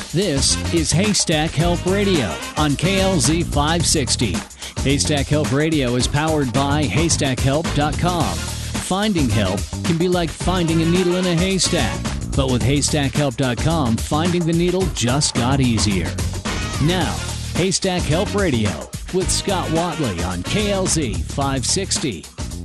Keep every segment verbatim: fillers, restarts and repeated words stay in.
This is Haystack Help Radio on K L Z five sixty. Haystack Help Radio is powered by haystack help dot com. Finding help can be like finding a needle in a haystack, but with haystack help dot com, finding the needle just got easier. Now, Haystack Help Radio with Scott Watley on K L Z five sixty.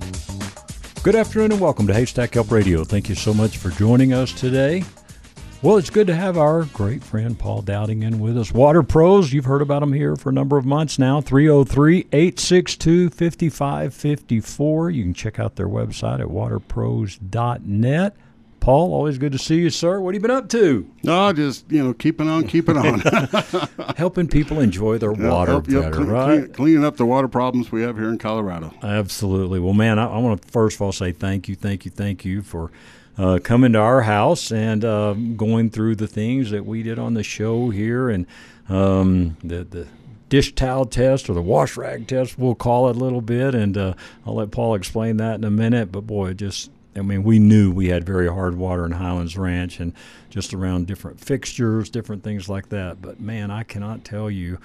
Good afternoon and welcome to Haystack Help Radio. Thank you so much for joining us today. Well, it's good to have our great friend Paul Dowding in with us. Water Pros, you've heard about them here for a number of months now, three oh three, eight six two, five five five four. You can check out their website at water pros dot net. Paul, always good to see you, sir. What have you been up to? No, just, you know, keeping on, keeping on. Helping people enjoy their Yeah, water help- yep, better, clean- right? clean- cleaning up the water problems we have here in Colorado. Absolutely. Well, man, I, I want to first of all say thank you, thank you, thank you for uh, coming to our house and uh, going through the things that we did on the show here, and um, the the dish towel test, or the wash rag test, we'll call it a little bit, and uh, I'll let Paul explain that in a minute. But boy, it just I mean, we knew we had very hard water in Highlands Ranch, and just around different fixtures, different things like that. But man, I cannot tell you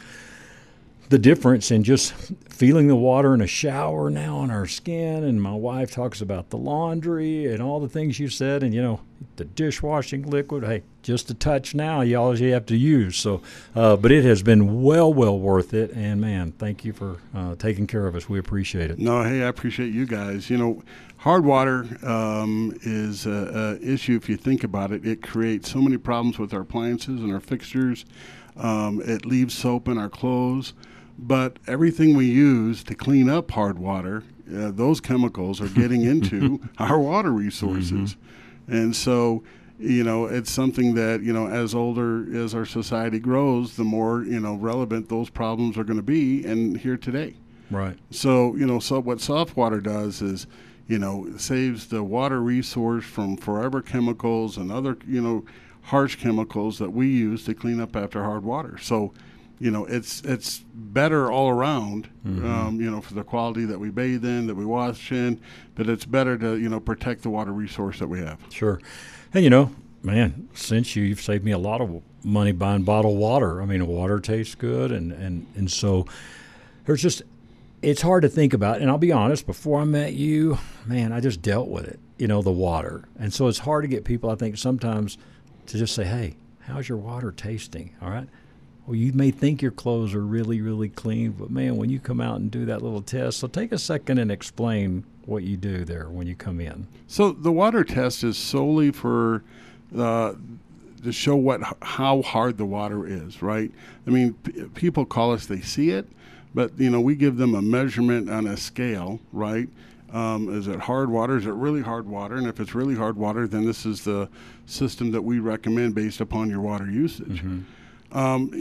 the difference in just feeling the water in a shower now on our skin. And my wife talks about the laundry and all the things you said, and you know, the dishwashing liquid, hey, just a touch now, you all you have to use. So, uh, but it has been well, well worth it. And man, thank you for uh, taking care of us. We appreciate it. No, hey, I appreciate you guys. You know, hard water um, is an issue if you think about it. It creates so many problems with our appliances and our fixtures. Um, it leaves soap in our clothes. But everything we use to clean up hard water, uh, those chemicals are getting into our water resources. Mm-hmm. And so, you know, it's something that, you know, as older as our society grows, the more, you know, relevant those problems are going to be, and here today. Right. So, you know, so what soft water does is, you know, saves the water resource from forever chemicals and other, you know, harsh chemicals that we use to clean up after hard water. So, you know, it's it's better all around, mm-hmm. um, you know, for the quality that we bathe in, that we wash in, but it's better to, you know, protect the water resource that we have. Sure. And, you know, man, since you, you've saved me a lot of money buying bottled water. I mean, water tastes good, and, and, and so there's just, it's hard to think about. And I'll be honest, before I met you, man, I just dealt with it, you know, the water. And so it's hard to get people, I think, sometimes to just say, hey, how's your water tasting, all right? Well, you may think your clothes are really, really clean, but, man, when you come out and do that little test, so take a second and explain what you do there when you come in. So the water test is solely for uh, to show what how hard the water is, right? I mean, p- people call us, they see it, but, you know, we give them a measurement on a scale, right? Um, is it hard water? Is it really hard water? And if it's really hard water, then this is the system that we recommend based upon your water usage. Mm-hmm. Um,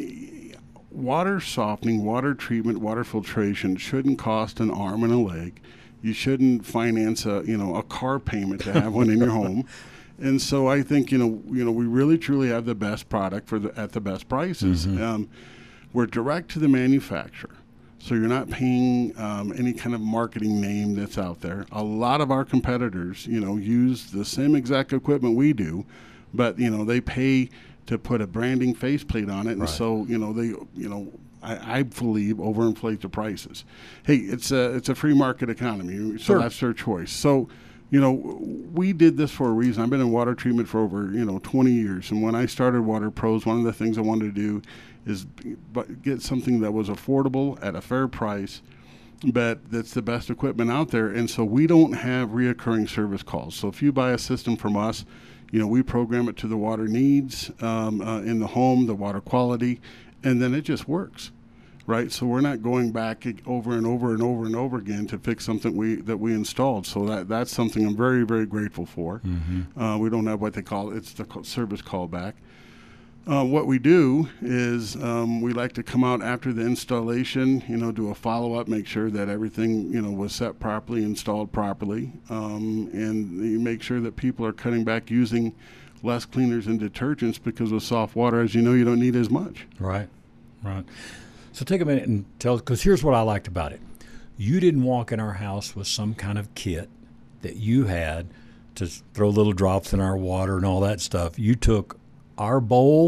water softening, water treatment, water filtration shouldn't cost an arm and a leg. You shouldn't finance a, you know, a car payment to have one in your home. And so I think, you know, you know, we really truly have the best product for the, at the best prices. Mm-hmm. Um, we're direct to the manufacturer. So you're not paying um, any kind of marketing name that's out there. A lot of our competitors, you know, use the same exact equipment we do, but, you know, they pay to put a branding faceplate on it, and right. so you know they, you know, I, I believe overinflate the prices. Hey, it's a it's a free market economy, so sure. that's their choice. So, you know, we did this for a reason. I've been in water treatment for over you know twenty years, and when I started Water Pros, one of the things I wanted to do is get something that was affordable at a fair price, but that's the best equipment out there. And so we don't have reoccurring service calls. So if you buy a system from us, you know, we program it to the water needs um, uh, in the home, the water quality, and then it just works, right? So we're not going back over and over and over and over again to fix something we that we installed. So that that's something I'm very, very grateful for. Mm-hmm. Uh, we don't have what they call it. It's the service callback. Uh, what we do is um, we like to come out after the installation, you know, do a follow-up, make sure that everything, you know, was set properly, installed properly, um, and you make sure that people are cutting back using less cleaners and detergents, because with soft water, as you know, you don't need as much. Right, right. So take a minute and tell, because here's what I liked about it. You didn't walk in our house with some kind of kit that you had to throw little drops in our water and all that stuff. You took our bowl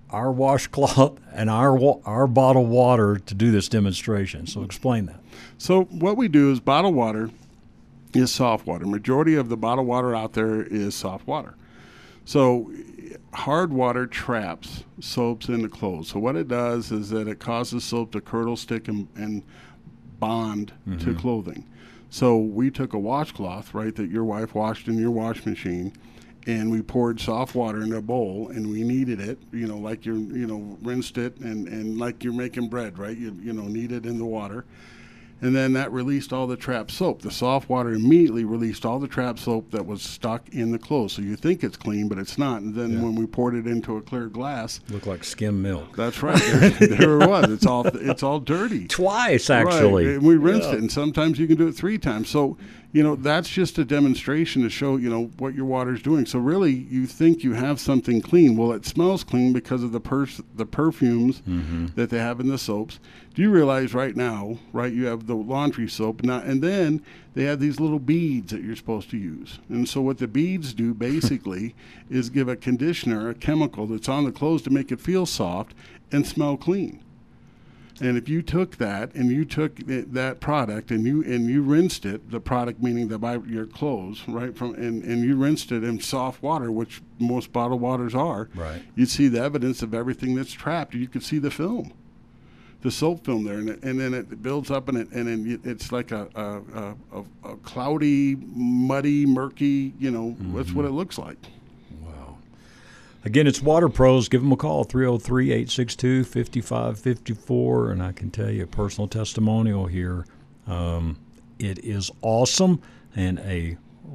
our washcloth and our wa- our bottled water to do this demonstration. So explain that. So what we do is bottled water is soft water. Majority of the bottled water out there is soft water. So hard water traps soaps into clothes. So what it does is that it causes soap to curdle, stick, and, and bond mm-hmm. to clothing. So we took a washcloth, right, that your wife washed in your wash machine, and we poured soft water in a bowl, and we kneaded it, you know, like you're, you know, rinsed it, and, and like you're making bread, right? You, you know, knead it in the water. And then that released all the trapped soap. The soft water immediately released all the trapped soap that was stuck in the clothes. So you think it's clean, but it's not. And then yeah. when we poured it into a clear glass, looked like skim milk. That's right. There, there it was. It's all it's all dirty. Twice, actually. Right. And we rinsed yeah. it. And sometimes you can do it three times. So, you know, that's just a demonstration to show, you know, what your water's doing. So really, you think you have something clean. Well, it smells clean because of the pers- the perfumes mm-hmm. that they have in the soaps. Do you realize right now, right, you have the laundry soap, now, and then they have these little beads that you're supposed to use. And so what the beads do basically is give a conditioner, a chemical that's on the clothes to make it feel soft and smell clean. And if you took that and you took that product and you and you rinsed it, the product meaning the by your clothes, right, from and, and you rinsed it in soft water, which most bottled waters are, right, you'd see the evidence of everything that's trapped. You could see the film, the soap film there, and, it, and then it builds up and it and then it's like a a, a, a cloudy, muddy, murky. You know, mm-hmm. that's what it looks like. Again, it's Water Pros. Give them a call, three oh three, eight six two, five five five four, and I can tell you a personal testimonial here. Um, it is awesome and a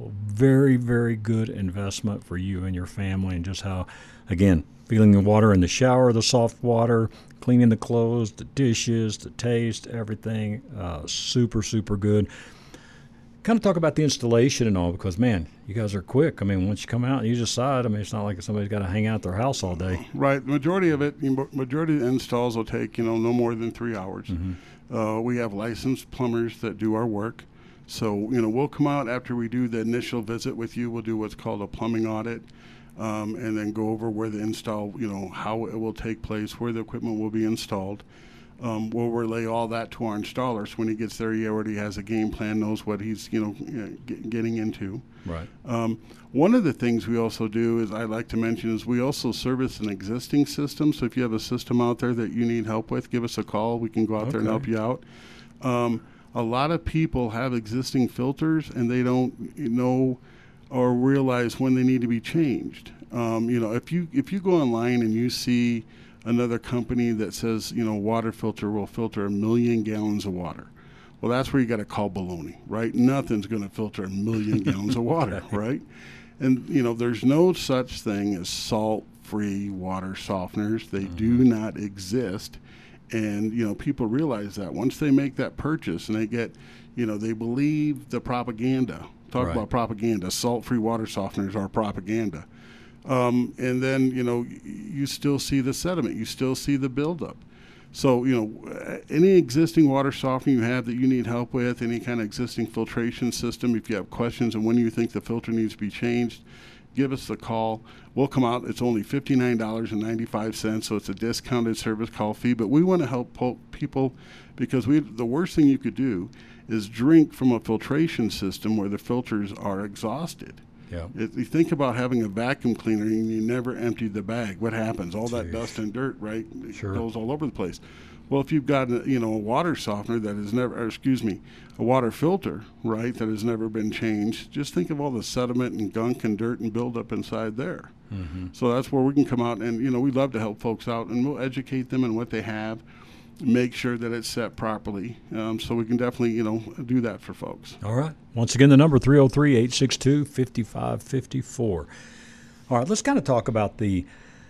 very, very good investment for you and your family, and just how, again, feeling the water in the shower, the soft water, cleaning the clothes, the dishes, the taste, everything, uh, super, super good. Kind of talk about the installation and all, because, man, you guys are quick. I mean, once you come out and you decide, I mean, it's not like somebody's got to hang out at their house all day. Right. The majority of it, majority of the installs will take, you know, no more than three hours. Mm-hmm. Uh, we have licensed plumbers that do our work. So, you know, we'll come out after we do the initial visit with you. We'll do what's called a plumbing audit, um, and then go over where the install, you know, how it will take place, where the equipment will be installed. Um, we'll relay all that to our installer. So when he gets there, he already has a game plan, knows what he's, you know, get, getting into. Right. Um, one of the things we also do is I like to mention is we also service an existing system. So if you have a system out there that you need help with, give us a call. We can go out okay. there and help you out. Um, a lot of people have existing filters and they don't know or realize when they need to be changed. Um, you know, if you if you go online and you see another company that says, you know, water filter will filter a million gallons of water. Well, that's where you got to call baloney, right? Nothing's going to filter a million gallons of water, right? And, you know, there's no such thing as salt-free water softeners. They mm-hmm. do not exist. And, you know, people realize that. Once they make that purchase and they get, you know, they believe the propaganda. Talk right. about propaganda. Salt-free water softeners are propaganda. Um, and then, you know, you still see the sediment. You still see the buildup. So, you know, any existing water softener you have that you need help with, any kind of existing filtration system, if you have questions on when you think the filter needs to be changed, give us a call. We'll come out. It's only fifty-nine dollars and ninety-five cents, so it's a discounted service call fee. But we want to help po- people because we the worst thing you could do is drink from a filtration system where the filters are exhausted. Yeah. If you think about having a vacuum cleaner and you never empty the bag, what happens? All that Jeez. dust and dirt, right? It sure. goes all over the place. Well, if you've got, a, you know, a water softener that has never, or excuse me, a water filter, right, that has never been changed, just think of all the sediment and gunk and dirt and buildup inside there. Mm-hmm. So that's where we can come out and, you know, we love to help folks out and we'll educate them on what they have, make sure that it's set properly. Um, so we can definitely, you know, do that for folks. All right. Once again, the number three oh three, eight six two, five five five four. All right, let's kind of talk about the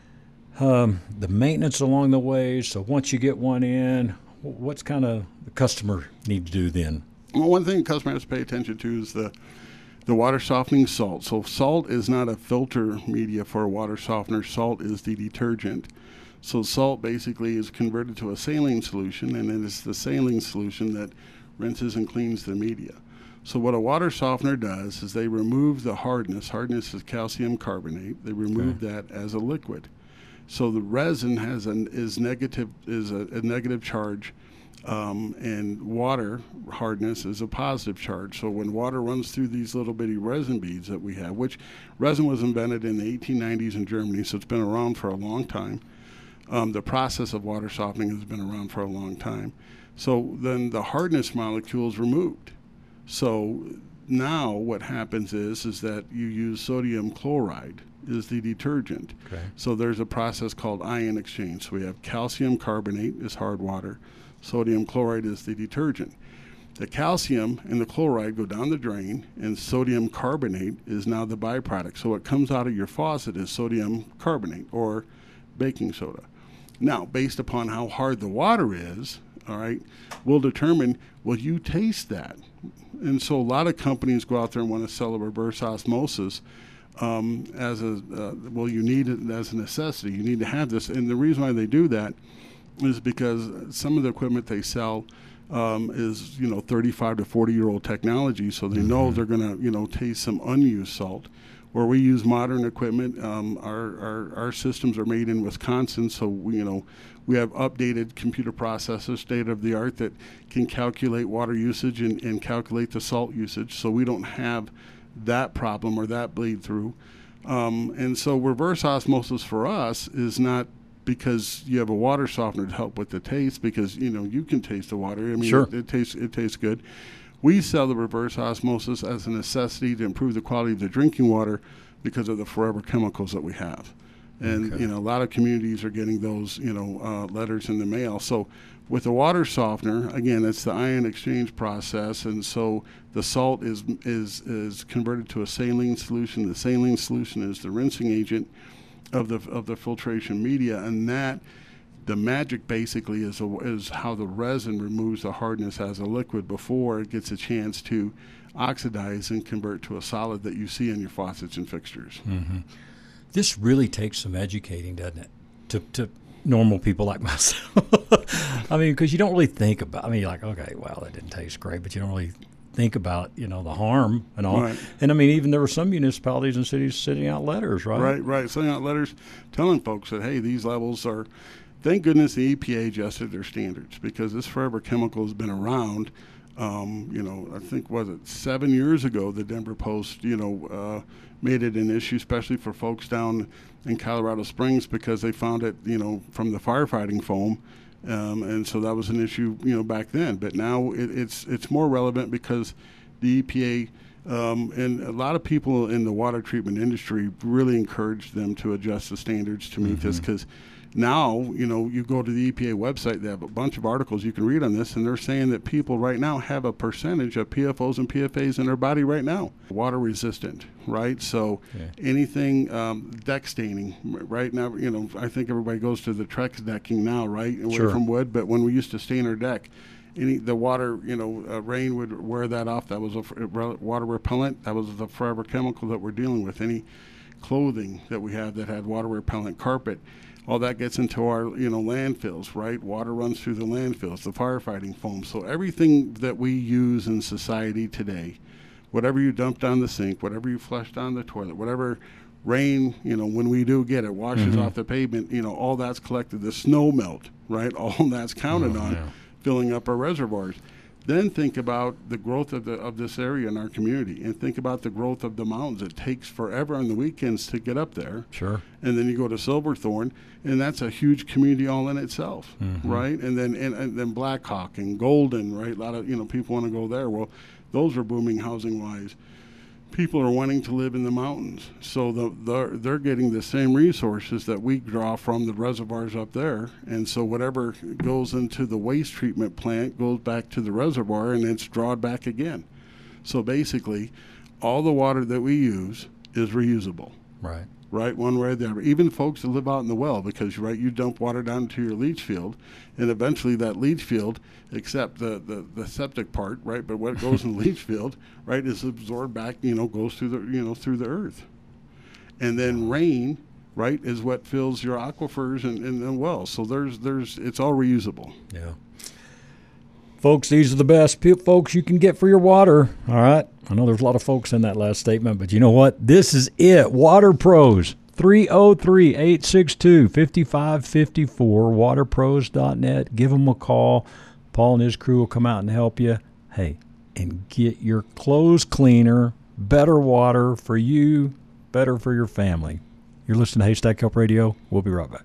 um, the maintenance along the way. So once you get one in, what's kind of the customer need to do then? Well, one thing the customer has to pay attention to is the the water softening salt. So salt is not a filter media for a water softener. Salt is the detergent. So salt basically is converted to a saline solution, and it is the saline solution that rinses and cleans the media. So what a water softener does is they remove the hardness. Hardness is calcium carbonate. They remove okay. that as a liquid. So the resin has an is negative is a, a negative charge, um, and water hardness is a positive charge. So when water runs through these little bitty resin beads that we have, which resin was invented in the eighteen nineties in Germany, so it's been around for a long time. Um, the process of water softening has been around for a long time. So then the hardness molecule is removed. So now what happens is is that you use sodium chloride is the detergent. Okay. So there's a process called ion exchange. So we have calcium carbonate is hard water, sodium chloride is the detergent. The calcium and the chloride go down the drain, and sodium carbonate is now the byproduct. So what comes out of your faucet is sodium carbonate or baking soda. Now, based upon how hard the water is, all right, we'll determine, will you taste that? And so a lot of companies go out there and want to sell a reverse osmosis um, as a, uh, well, you need it as a necessity. You need to have this. And the reason why they do that is because some of the equipment they sell um, is, you know, thirty-five to forty-year-old technology, so they mm-hmm. know they're going to, you know, taste some unused salt. Where we use modern equipment, um, our, our our systems are made in Wisconsin, so we, you know, we have updated computer processors, state of the art, that can calculate water usage and, and calculate the salt usage. So we don't have that problem or that bleed through. Um, and so reverse osmosis for us is not because you have a water softener to help with the taste, because you know you can taste the water. I mean, sure. it, it tastes it tastes good. We sell the reverse osmosis as a necessity to improve the quality of the drinking water because of the forever chemicals that we have. And, okay. you know, a lot of communities are getting those, you know, uh, letters in the mail. So with the water softener, again, it's the ion exchange process. And so the salt is, is, is converted to a saline solution. The saline solution is the rinsing agent of the, of the filtration media. And that, the magic basically is a, is how the resin removes the hardness as a liquid before it gets a chance to oxidize and convert to a solid that you see in your faucets and fixtures. Mm-hmm. This really takes some educating, doesn't it, to, to normal people like myself? I mean, because you don't really think about, I mean, you're like, okay, well, that didn't taste great, but you don't really think about, you know, the harm and all. Right. And, I mean, even there were some municipalities and cities sending out letters, right? Right, right, sending out letters telling folks that, hey, these levels are, thank goodness the E P A adjusted their standards, because this forever chemical has been around. Um, you know, I think, was it seven years ago, the Denver Post, you know, uh, made it an issue, especially for folks down in Colorado Springs, because they found it, you know, from the firefighting foam. Um, and so that was an issue, you know, back then. But now it, it's it's more relevant because the E P A um, and a lot of people in the water treatment industry really encouraged them to adjust the standards to meet mm-hmm. this, because now, you know, you go to the E P A website, they have a bunch of articles you can read on this, and they're saying that people right now have a percentage of P F Os and P F As in their body right now, water resistant, right? So yeah. anything, um, deck staining, right now, you know, I think everybody goes to the Trex decking now, right, away sure. from wood, but when we used to stain our deck, any the water, you know, uh, rain would wear that off. That was a f- water repellent. That was the forever chemical that we're dealing with. Any clothing that we have that had water repellent, carpet, all that gets into our, you know, landfills, right? Water runs through the landfills, the firefighting foam. So everything that we use in society today, whatever you dump down the sink, whatever you flush down the toilet, whatever rain, you know, when we do get it, washes mm-hmm. off the pavement, you know, all that's collected. The snow melt, right? All that's counted oh, on yeah. filling up our reservoirs. Then think about the growth of the of this area in our community, and think about the growth of the mountains. It takes forever on the weekends to get up there. Sure. And then you go to Silverthorne, and that's a huge community all in itself, mm-hmm. right? And then and, and then Blackhawk and Golden, right? A lot of, you know, people want to go there. Well, those are booming housing wise. People are wanting to live in the mountains, so the, the, they're getting the same resources that we draw from the reservoirs up there, and so whatever goes into the waste treatment plant goes back to the reservoir, and it's drawn back again. So basically, all the water that we use is reusable. Right. Right, one way or the other. Even folks that live out in the well, because right, you dump water down into your leach field, and eventually that leach field, except the, the, the septic part, right, but what goes in the leach field, right, is absorbed back, you know, goes through the, you know, through the earth. And then rain, right, is what fills your aquifers and, and the wells. So there's, there's, it's all reusable. Yeah. Folks, these are the best p- folks you can get for your water. All right. I know there's a lot of folks in that last statement, but you know what? This is it. Water Pros. three oh three, eight six two, five five five four, water pros dot net. Give them a call. Paul and his crew will come out and help you. Hey, and get your clothes cleaner, better water for you, better for your family. You're listening to Haystack Help Radio. We'll be right back.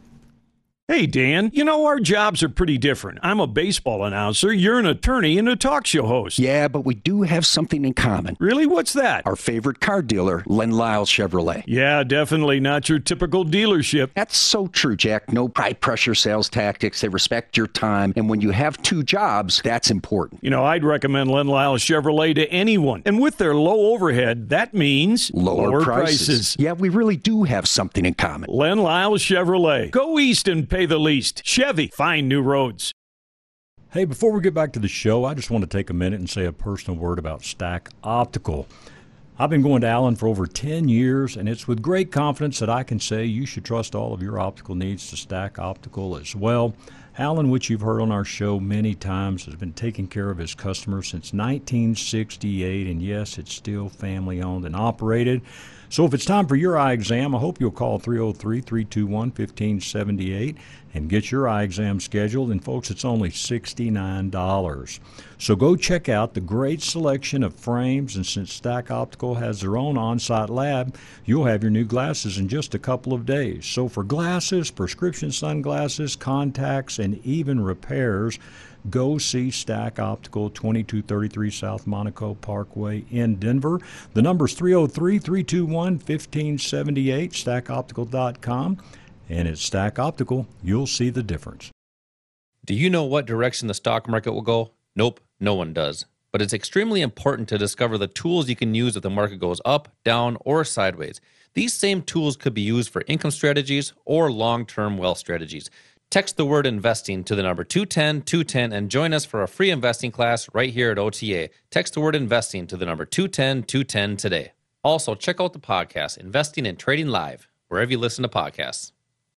Hey, Dan, you know, our jobs are pretty different. I'm a baseball announcer. You're an attorney and a talk show host. Yeah, but we do have something in common. Really? What's that? Our favorite car dealer, Len Lyles Chevrolet. Yeah, definitely not your typical dealership. That's so true, Jack. No high-pressure sales tactics. They respect your time. And when you have two jobs, that's important. You know, I'd recommend Len Lyles Chevrolet to anyone. And with their low overhead, that means lower, lower prices. prices. Yeah, we really do have something in common. Len Lyles Chevrolet. Go east and pay the least. Chevy, find new roads. Hey, before we get back to the show, I just want to take a minute and say a personal word about Stack Optical. I've been going to Allen for over ten years, and it's with great confidence that I can say you should trust all of your optical needs to Stack Optical as well. Allen, which you've heard on our show many times, has been taking care of his customers since nineteen sixty-eight, and yes, it's still family-owned and operated. So if it's time for your eye exam, I hope you'll call three oh three, three two one, one five seven eight and get your eye exam scheduled. And, folks, it's only sixty-nine dollars. So go check out the great selection of frames, and since Stack Optical has their own on-site lab, you'll have your new glasses in just a couple of days. So for glasses, prescription sunglasses, contacts, and even repairs, go see Stack Optical, twenty-two thirty-three South Monaco Parkway in Denver. The number's three oh three, three two one, one five seven eight, stack optical dot com. And at Stack Optical, you'll see the difference. Do you know what direction the stock market will go? Nope, no one does. But it's extremely important to discover the tools you can use if the market goes up, down, or sideways. These same tools could be used for income strategies or long-term wealth strategies. Text the word investing to the number two ten two ten and join us for a free investing class right here at O T A. Text the word investing to the number two ten two ten today. Also, check out the podcast, Investing and Trading Live, wherever you listen to podcasts.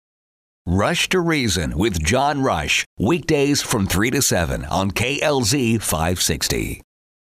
Rush to Reason with John Rush, weekdays from three to seven on K L Z five sixty.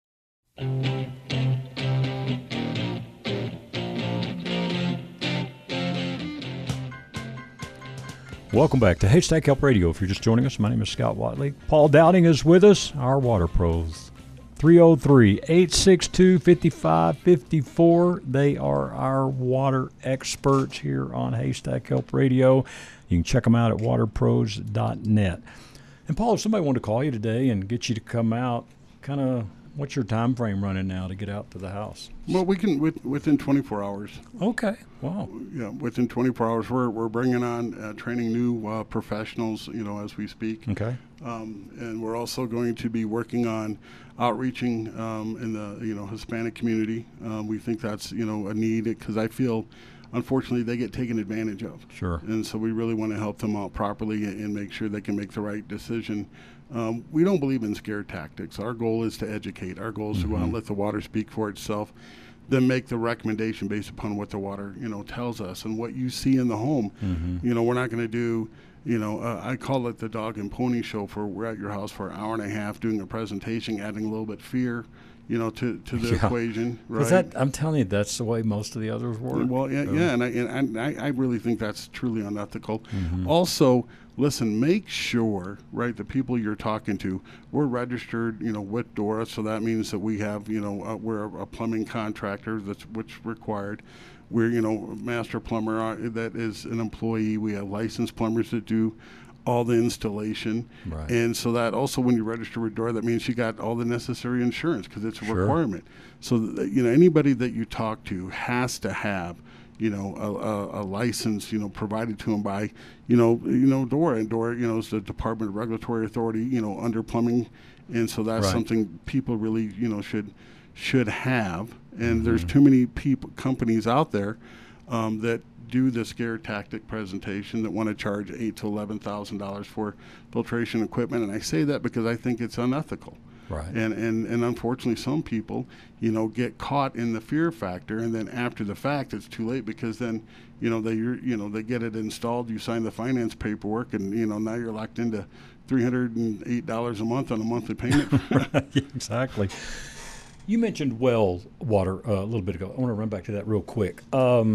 Welcome back to Haystack Help Radio. If you're just joining us, my name is Scott Watley. Paul Dowding is with us, our water pros. three oh three, eight six two, five five five four. They are our water experts here on Haystack Help Radio. You can check them out at water pros dot net. And Paul, if somebody wanted to call you today and get you to come out, kind of what's your time frame running now to get out to the house? Well, we can with, within twenty-four hours. Okay. Wow. Yeah, within twenty-four hours, we're we're bringing on uh, training new uh, professionals, you know, as we speak. Okay. Um, and we're also going to be working on outreaching um, in the you know Hispanic community. Um, we think that's you know a need because I feel, unfortunately, they get taken advantage of. Sure. And so we really want to help them out properly and, and make sure they can make the right decision. Um, we don't believe in scare tactics. Our goal is to educate. Our goal is mm-hmm. to go out and let the water speak for itself, then make the recommendation based upon what the water, you know, tells us and what you see in the home. Mm-hmm. You know, we're not going to do, you know, uh, I call it the dog and pony show for we're at your house for an hour and a half doing a presentation, adding a little bit of fear, you know, to, to the yeah. equation, right? That, I'm telling you, that's the way most of the others work. Well, yeah, so. yeah, and I, and I, I really think that's truly unethical. Mm-hmm. Also, listen, make sure, right, the people you're talking to, we're registered, you know, with DORA, so that means that we have, you know, uh, we're a plumbing contractor that's which required. We're, you know, master plumber uh, that is an employee. We have licensed plumbers that do all the installation. Right. And so that also when you register with DORA, that means you got all the necessary insurance because it's a sure. requirement. So, that, you know, anybody that you talk to has to have, you know, a, a, a license, you know, provided to them by, you know, you know, DORA. And DORA, you know, is the Department of Regulatory Authority, you know, under plumbing. And so that's right. something people really, you know, should should have. And mm-hmm. there's too many people, companies out there um, that do the scare tactic presentation that want to charge eight to eleven thousand dollars for filtration equipment, and I say that because I think it's unethical. Right. And and and unfortunately, some people, you know, get caught in the fear factor, and then after the fact, it's too late because then, you know, they you know they get it installed, you sign the finance paperwork, and you know now you're locked into three hundred and eight dollars a month on a monthly payment. Right, exactly. You mentioned well water uh, a little bit ago. I want to run back to that real quick. Um,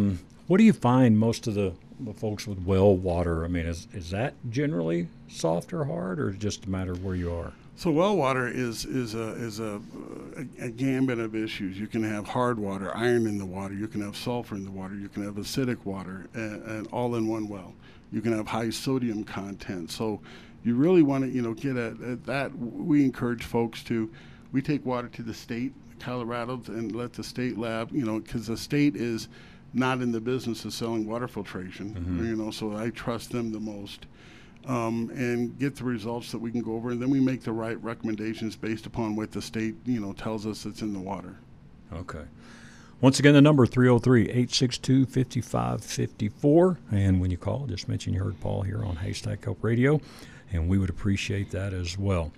What do you find most of the, the folks with well water? I mean, is is that generally soft or hard, or just a matter of where you are? So well water is is a is a, a, a gambit of issues. You can have hard water, iron in the water. You can have sulfur in the water. You can have acidic water, and, and all in one well. You can have high sodium content. So you really want to, you know, get at, at that. We encourage folks to, we take water to the state, Colorado, and let the state lab, you know, because the state is not in the business of selling water filtration, mm-hmm. you know, so I trust them the most. Um, and get the results that we can go over, and then we make the right recommendations based upon what the state, you know, tells us that's in the water. Okay. Once again, the number three oh three, eight six two, five five five four. And when you call, just mention you heard Paul here on Haystack Help Radio, and we would appreciate that as well.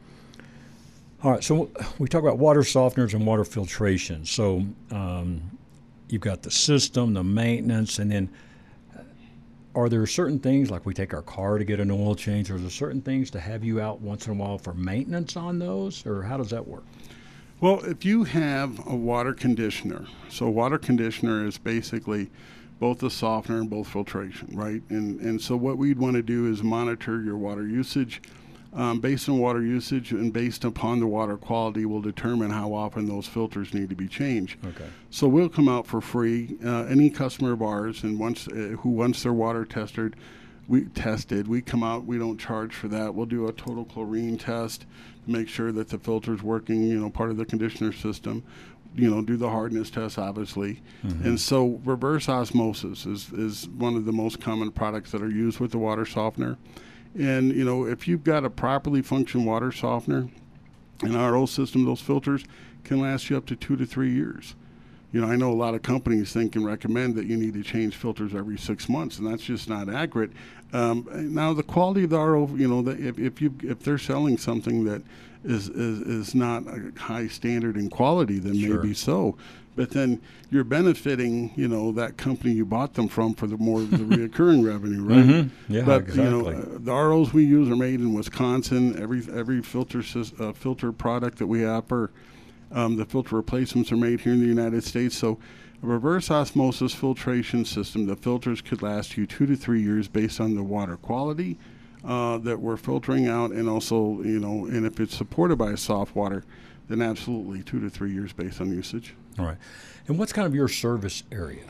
All right, so we talk about water softeners and water filtration. So um, you've got the system, the maintenance, and then are there certain things, like we take our car to get an oil change, or are there certain things to have you out once in a while for maintenance on those, or how does that work? Well, if you have a water conditioner, so water conditioner is basically both a softener and both filtration, right? And and so what we'd want to do is monitor your water usage. Um, based on water usage and based upon the water quality will determine how often those filters need to be changed. Okay. So we'll come out for free. Uh, any customer of ours and once uh, who wants their water tested, we tested, we come out, we don't charge for that. We'll do a total chlorine test to make sure that the filter's working, you know, part of the conditioner system. You know, do the hardness test, obviously. Mm-hmm. And so reverse osmosis is, is one of the most common products that are used with the water softener. And, you know, if you've got a properly functioning water softener, an R O system, those filters can last you up to two to three years. You know, I know a lot of companies think and recommend that you need to change filters every six months, and that's just not accurate. Um, now, the quality of the R O, you know, the, if if you if they're selling something that is is, is not a high standard in quality, then sure. maybe so. But then you're benefiting, you know, that company you bought them from for the more the reoccurring revenue, right? Mm-hmm. Yeah, but exactly. you know, uh, the R Os we use are made in Wisconsin. Every every filter uh, filter product that we offer, um, the filter replacements are made here in the United States. So, a reverse osmosis filtration system, the filters could last you two to three years based on the water quality uh, that we're filtering out, and also, you know, and if it's supported by a soft water, then absolutely two to three years based on usage. All right. And what's kind of your service area?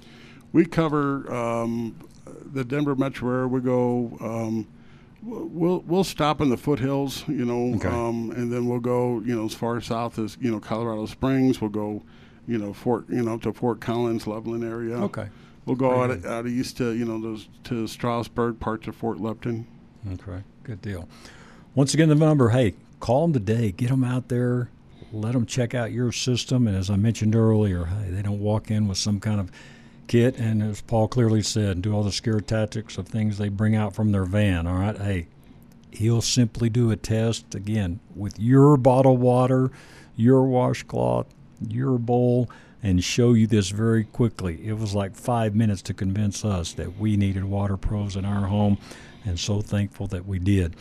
We cover um, the Denver metro area. We go, um, we'll we'll stop in the foothills, you know, okay. um, and then we'll go, you know, as far south as, you know, Colorado Springs. We'll go, you know, Fort, you know, to Fort Collins, Loveland area. Okay. We'll go out, out east to, you know, those to Strasburg, parts of Fort Lupton. Okay. Good deal. Once again, the number, hey, call them today. Get them out there. Let them check out your system. And as I mentioned earlier, hey, they don't walk in with some kind of kit and, as Paul clearly said, do all the scare tactics of things they bring out from their van. All right. Hey, he'll simply do a test, again, with your bottled water, your washcloth, your bowl, and show you this very quickly. It was like five minutes to convince us that we needed Water Pros in our home, and so thankful that we did.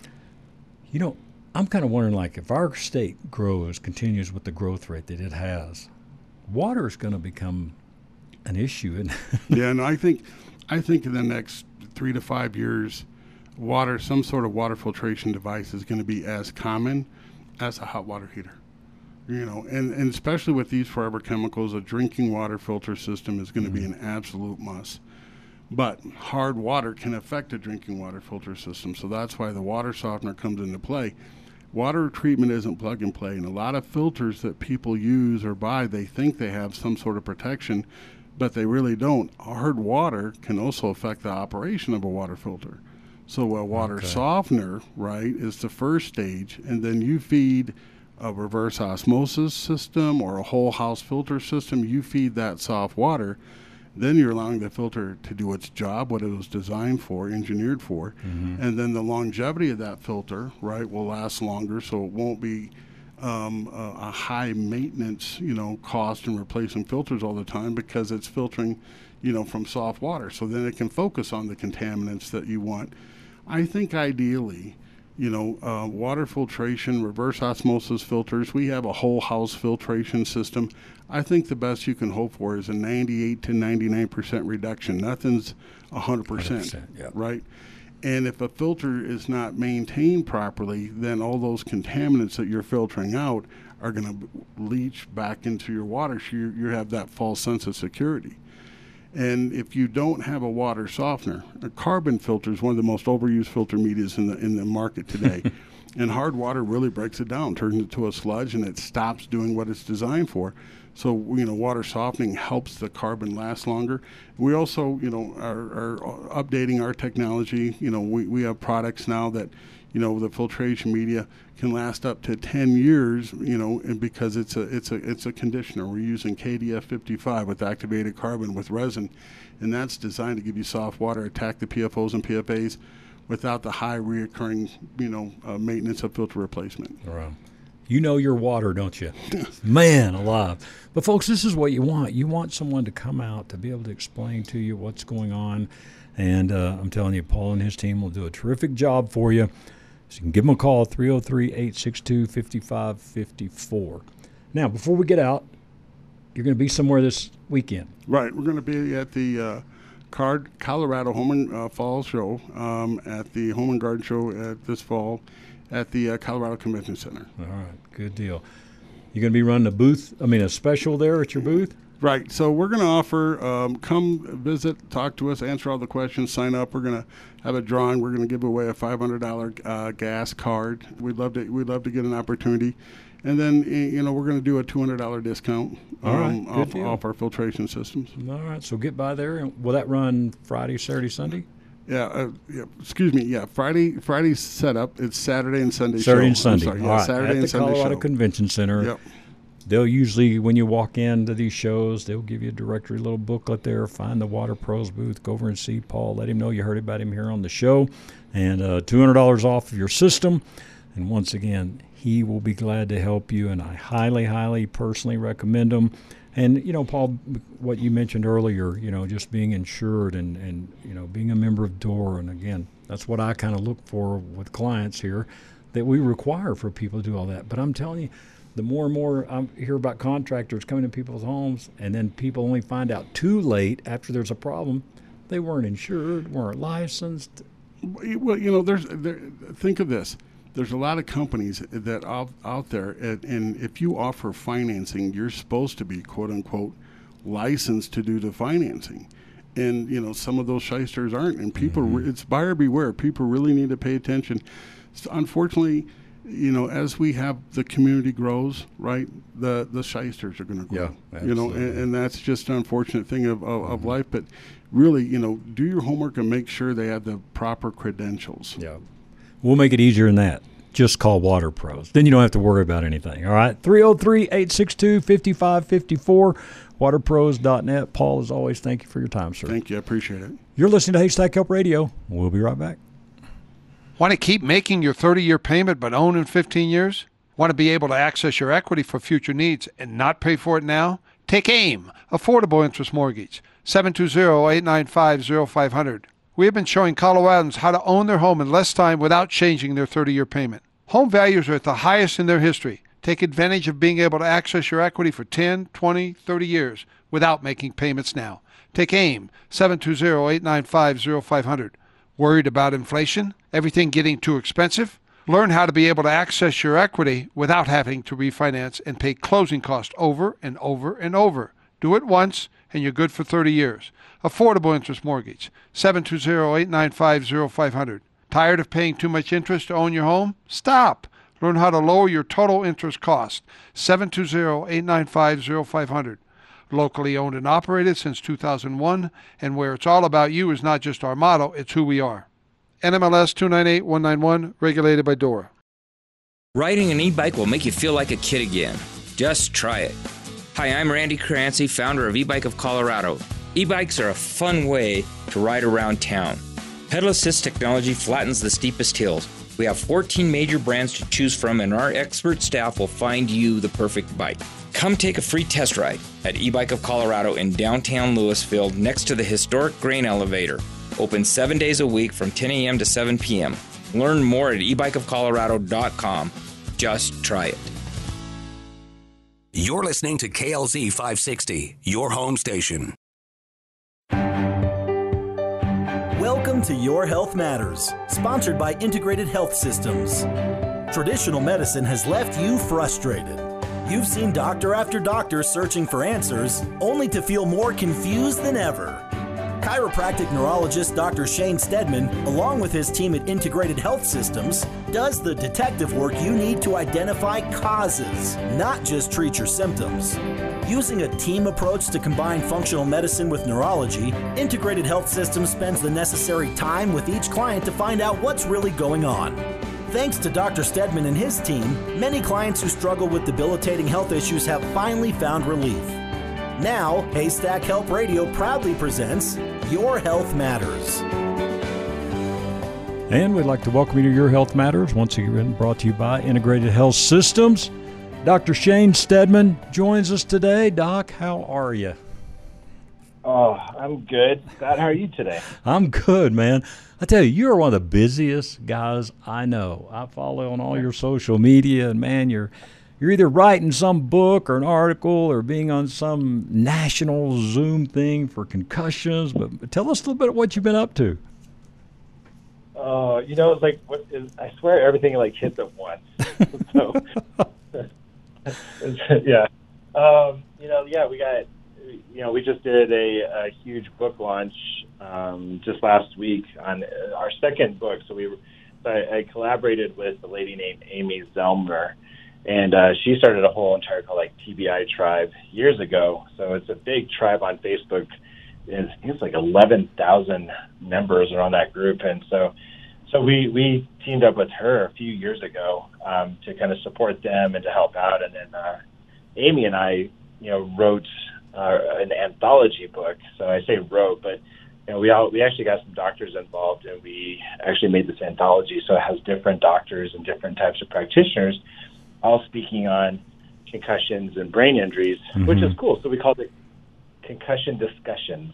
You know, I'm kind of wondering, like, if our state grows, continues with the growth rate that it has, water is going to become an issue. Yeah, and no, I think, I think in the next three to five years, water, some sort of water filtration device is going to be as common as a hot water heater. You know, and, and especially with these forever chemicals, a drinking water filter system is going to mm-hmm. be an absolute must. But hard water can affect a drinking water filter system, so that's why the water softener comes into play. Water treatment isn't plug and play, and a lot of filters that people use or buy, they think they have some sort of protection, but they really don't. Hard water can also affect the operation of a water filter. So a water okay. softener, right, is the first stage, and then you feed a reverse osmosis system or a whole house filter system, you feed that soft water, then you're allowing the filter to do its job, what it was designed for, engineered for, mm-hmm. and then the longevity of that filter, right, will last longer, so it won't be um, a, a high maintenance, you know, cost in replacing filters all the time because it's filtering, you know, from soft water. So then it can focus on the contaminants that you want. I think ideally, you know, uh, water filtration, reverse osmosis filters. We have a whole house filtration system. I think the best you can hope for is a ninety-eight to ninety-nine percent reduction. Nothing's one hundred percent, yeah. right? And if a filter is not maintained properly, then all those contaminants that you're filtering out are going to leach back into your water, so you, you have that false sense of security. And if you don't have a water softener, a carbon filter is one of the most overused filter medias in the in the market today. And hard water really breaks it down, turns it into a sludge, and it stops doing what it's designed for. So, you know, water softening helps the carbon last longer. We also, you know, are, are updating our technology. You know, we, we have products now that, you know, the filtration media can last up to ten years, you know, and because it's a it's a it's a conditioner. We're using K D F fifty-five with activated carbon with resin, and that's designed to give you soft water, attack the P F Os and P F As without the high reoccurring, you know, uh, maintenance of filter replacement. Right. You know your water, don't you? Man alive. But, folks, this is what you want. You want someone to come out to be able to explain to you what's going on. And uh, I'm telling you, Paul and his team will do a terrific job for you. So you can give them a call, three oh three, eight six two, five five five four. Now, before we get out, you're going to be somewhere this weekend. Right. We're going to be at the uh, Card Colorado Home and uh, Fall Show, um, at the Home and Garden Show at this fall, at the uh, Colorado Convention Center. All right, good deal. You're going to be running a booth, I mean a special there at your booth? Right. So we're going to offer, um, come visit, talk to us, answer all the questions, sign up. We're going to have a drawing. We're going to give away a five hundred dollars uh, gas card. We'd love to We'd love to get an opportunity. And then, you know, we're going to do a two hundred dollars discount all right, um, off, off our filtration systems. All right, so get by there. And will that run Friday, Saturday, Sunday? Yeah, uh, yeah, excuse me. Yeah, Friday. Friday's set up. It's Saturday and Sunday. Saturday show. and Sunday. Sorry, All yeah, right. Saturday At and the Sunday Colorado show. Convention Center. Yep. They'll usually, when you walk into these shows, they'll give you a directory, little booklet there. Find the Water Pros booth. Go over and see Paul. Let him know you heard about him here on the show, and uh, two hundred dollars off of your system. And once again, he will be glad to help you. And I highly, highly, personally recommend him. And, you know, Paul, what you mentioned earlier, you know, just being insured and, and you know, being a member of D O R. And, again, that's what I kind of look for with clients here, that we require for people to do all that. But I'm telling you, the more and more I hear about contractors coming to people's homes, and then people only find out too late after there's a problem, they weren't insured, weren't licensed. Well, you know, there's there, think of this. There's a lot of companies that out, out there, and, and if you offer financing, you're supposed to be, quote unquote, licensed to do the financing. And, you know, some of those shysters aren't. And people, mm-hmm. it's buyer beware. People really need to pay attention. So unfortunately, you know, as we have the community grows, right, the, the shysters are going to grow. Yeah, you know, and, and that's just an unfortunate thing of, of, mm-hmm. of life. But really, you know, do your homework and make sure they have the proper credentials. Yeah. We'll make it easier than that. Just call Water Pros. Then you don't have to worry about anything. All right? three oh three, eight six two, five five five four, water pros dot net. Paul, as always, thank you for your time, sir. Thank you. I appreciate it. You're listening to Haystack Help Radio. We'll be right back. Want to keep making your thirty-year payment but own in fifteen years? Want to be able to access your equity for future needs and not pay for it now? Take AIM, Affordable Interest Mortgage, seven two zero, eight nine five, zero five zero zero. We have been showing Coloradans how to own their home in less time without changing their thirty-year payment. Home values are at the highest in their history. Take advantage of being able to access your equity for ten, twenty, thirty years without making payments now. Take AIM, seven two zero, eight nine five, zero five zero zero. Worried about inflation? Everything getting too expensive? Learn how to be able to access your equity without having to refinance and pay closing costs over and over and over. Do it once, and you're good for thirty years. Affordable Interest Mortgage, seven two zero, eight nine five, zero five zero zero. Tired of paying too much interest to own your home? Stop. Learn how to lower your total interest cost. seven two zero, eight nine five, zero five zero zero. Locally owned and operated since two thousand one, and where it's all about you is not just our motto, it's who we are. N M L S two nine eight one nine one, regulated by D O R A. Riding an e-bike will make you feel like a kid again. Just try it. Hi, I'm Randy Crancy, founder of E-Bike of Colorado. E-bikes are a fun way to ride around town. Pedal assist technology flattens the steepest hills. We have fourteen major brands to choose from, and our expert staff will find you the perfect bike. Come take a free test ride at E-Bike of Colorado in downtown Louisville next to the historic grain elevator. Open seven days a week from ten a.m. to seven p.m. Learn more at e bike of colorado dot com. Just try it. You're listening to K L Z five sixty, your home station. Welcome to Your Health Matters, sponsored by Integrated Health Systems. Traditional medicine has left you frustrated. You've seen doctor after doctor searching for answers, only to feel more confused than ever. Chiropractic neurologist Doctor Shane Stedman, along with his team at Integrated Health Systems, does the detective work you need to identify causes, not just treat your symptoms. Using a team approach to combine functional medicine with neurology, Integrated Health Systems spends the necessary time with each client to find out what's really going on. Thanks to Doctor Stedman and his team, many clients who struggle with debilitating health issues have finally found relief. Now, Haystack Help Radio proudly presents Your Health Matters. And we'd like to welcome you to Your Health Matters, once again brought to you by Integrated Health Systems. Doctor Shane Stedman joins us today. Doc, how are you? Oh, I'm good. Scott, how are you today? I'm good, man. I tell you, you're one of the busiest guys I know. I follow on all your social media, and man, you're you're either writing some book or an article or being on some national Zoom thing for concussions. But tell us a little bit of what you've been up to. Oh, uh, you know, it's like what is, I swear everything like hits at once. so, yeah, um, you know, yeah, we got. You know, we just did a, a huge book launch um, just last week on our second book. So we, so I, I collaborated with a lady named Amy Zellmer, and uh, she started a whole entire called like T B I Tribe years ago. So it's a big tribe on Facebook. It's, I think it's like eleven thousand members are on that group, and so so we we teamed up with her a few years ago um, to kind of support them and to help out. And then uh, Amy and I, you know, wrote. Uh, an anthology book. So I say wrote, but you know, we all we actually got some doctors involved, and we actually made this anthology. So it has different doctors and different types of practitioners, all speaking on concussions and brain injuries, mm-hmm. which is cool. So we called it Concussion Discussions,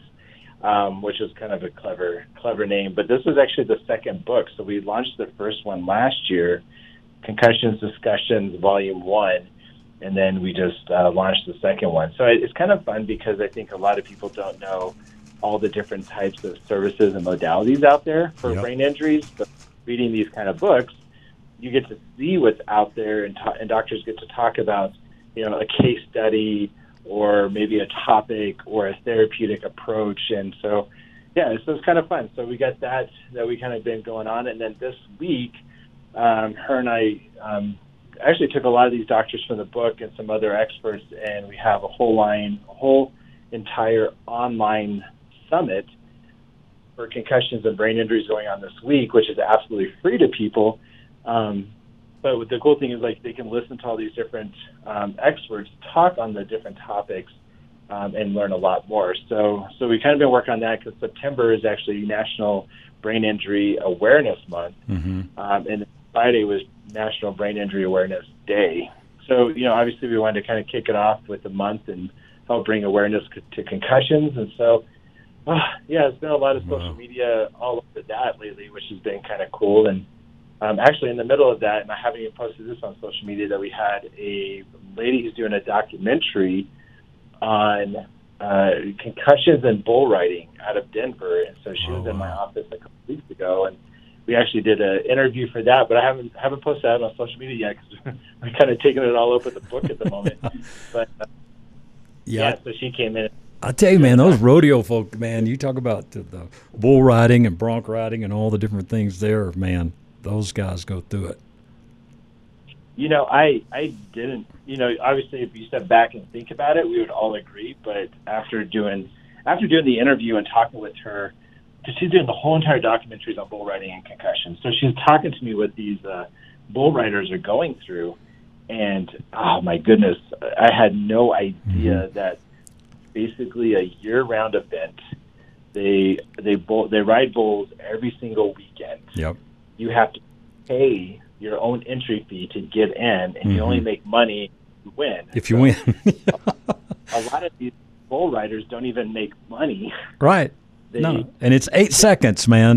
um, which is kind of a clever clever name. But this was actually the second book. So we launched the first one last year, Concussions Discussions Volume One. And then we just uh, launched the second one. So it's kind of fun because I think a lot of people don't know all the different types of services and modalities out there for yep. brain injuries. But reading these kind of books, you get to see what's out there, and, ta- and doctors get to talk about, you know, a case study or maybe a topic or a therapeutic approach. And so, yeah, so it's kind of fun. So we got that that we kind of been going on. And then this week, um, her and I um, – actually took a lot of these doctors from the book and some other experts, and we have a whole line, a whole entire online summit for concussions and brain injuries going on this week, which is absolutely free to people. Um, but the cool thing is, like, they can listen to all these different um, experts talk on the different topics um, and learn a lot more. So, so we kind of been working on that because September is actually National Brain Injury Awareness Month, mm-hmm. um, and Friday was National Brain Injury Awareness Day. So, you know, obviously we wanted to kind of kick it off with a month and help bring awareness to concussions. And so, oh, yeah, it's been a lot of social wow. media all over that lately, which has been kind of cool. And um, actually in the middle of that, and I haven't even posted this on social media, that we had a lady who's doing a documentary on uh, concussions and bull riding out of Denver. And so she oh, was in my office a couple weeks ago, and we actually did an interview for that, but I haven't haven't posted that on social media yet because we're kind of taking it all up with the book at the moment. But uh, yeah. yeah, so she came in. I tell you, man, those rodeo folk, man, you talk about the, the bull riding and bronc riding and all the different things there, man. Those guys go through it. You know, I I didn't. You know, obviously, if you step back and think about it, we would all agree. But after doing after doing the interview and talking with her. Because she's doing the whole entire documentaries on bull riding and concussions. So she's talking to me what these uh, bull riders are going through. And, oh, my goodness, I had no idea mm-hmm. that basically a year-round event, they they bull, they ride bulls every single weekend. Yep. You have to pay your own entry fee to get in, and mm-hmm. you only make money if you win. If you so win. A lot of these bull riders don't even make money. Right. They, no, and it's eight seconds, man.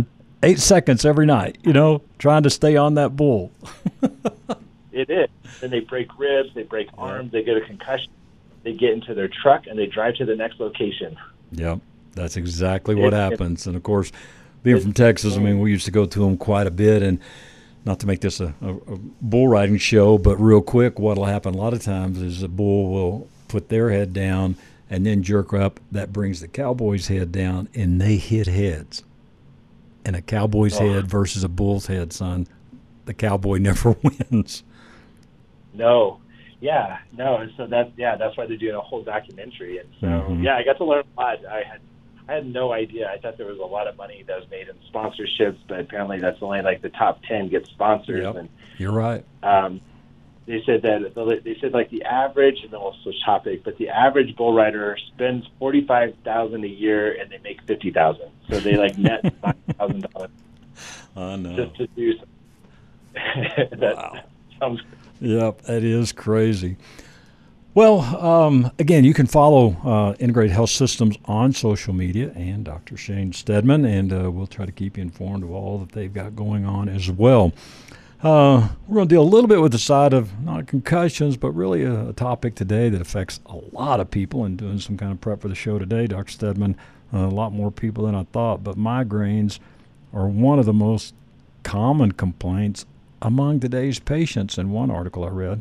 eight seconds every night, you know, trying to stay on that bull. It is. Then they break ribs, they break arms, they get a concussion, they get into their truck, and they drive to the next location. Yep, that's exactly what It- happens. And, of course, being from Texas, I mean, we used to go to them quite a bit. And not to make this a, a, a bull riding show, but real quick, what will happen a lot of times is the bull will put their head down and then jerk up. That brings the cowboy's head down, and they hit heads. And a cowboy's Oh. head versus a bull's head, son, the cowboy never wins. No, yeah, no, and so that's yeah, that's why they're doing a whole documentary, and so Mhm. yeah, I got to learn a lot. I had I had no idea. I thought there was a lot of money that was made in sponsorships, but apparently that's only like the top ten get sponsors. Yep. And You're right. um, they said that the, they said like the average, and then we'll switch topic, but the average bull rider spends forty five thousand a year, and they make fifty thousand. So they like net five thousand dollars I know. just to do something. that Wow. sounds. Yep, that is crazy. Well, um, again, you can follow uh, Integrated Health Systems on social media and Doctor Shane Steadman, and uh, we'll try to keep you informed of all that they've got going on as well. Uh, we're going to deal a little bit with the side of not concussions, but really a, a topic today that affects a lot of people. And doing some kind of prep for the show today, Doctor Steadman, uh, a lot more people than I thought, but migraines are one of the most common complaints among today's patients in one article I read.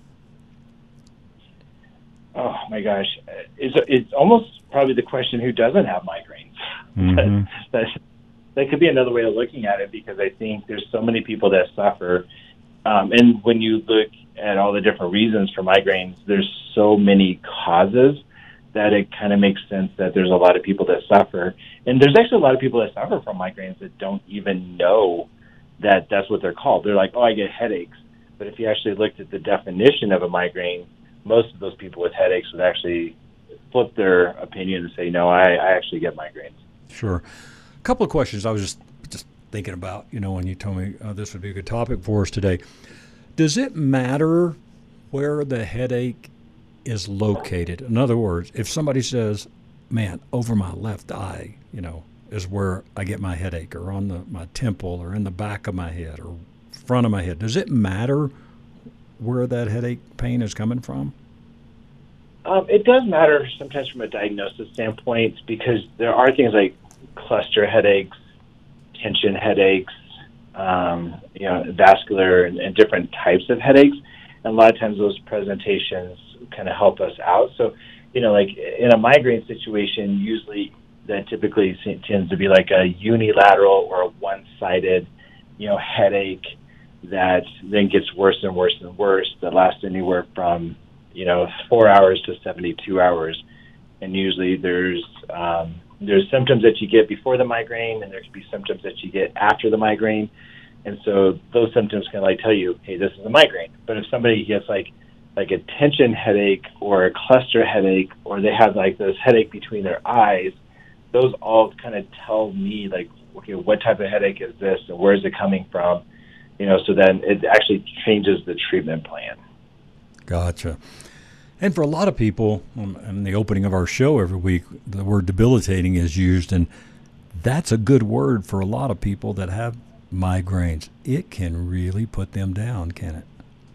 Oh my gosh, it's it's almost probably the question who doesn't have migraines. Mhm. that, that could be another way of looking at it, because I think there's so many people that suffer, um, and when you look at all the different reasons for migraines, there's so many causes that it kind of makes sense that there's a lot of people that suffer, and there's actually a lot of people that suffer from migraines that don't even know that that's what they're called. They're like, oh, I get headaches. But if you actually looked at the definition of a migraine, most of those people with headaches would actually flip their opinion and say, no, I, I actually get migraines. Sure. A couple of questions I was just just thinking about, you know, when you told me uh, this would be a good topic for us today. Does it matter where the headache is located? In other words, if somebody says, man, over my left eye, you know, is where I get my headache, or on the my temple, or in the back of my head, or front of my head, does it matter where that headache pain is coming from? Um, it does matter sometimes from a diagnosis standpoint, because there are things like cluster headaches, tension headaches, um, you know, vascular and, and different types of headaches. And a lot of times those presentations kind of help us out. So, you know, like in a migraine situation, usually that typically tends to be like a unilateral or a one-sided, you know, headache that then gets worse and worse and worse, that lasts anywhere from, you know, four hours to seventy-two hours. And usually there's um, there's symptoms that you get before the migraine, and there can be symptoms that you get after the migraine. And so those symptoms can like tell you, hey, this is a migraine. But if somebody gets like like a tension headache or a cluster headache, or they have like this headache between their eyes, those all kind of tell me like, okay, what type of headache is this, and where is it coming from? You know, so then it actually changes the treatment plan. Gotcha. And for a lot of people, um, in the opening of our show every week, the word debilitating is used, and that's a good word for a lot of people that have migraines. It can really put them down, can it?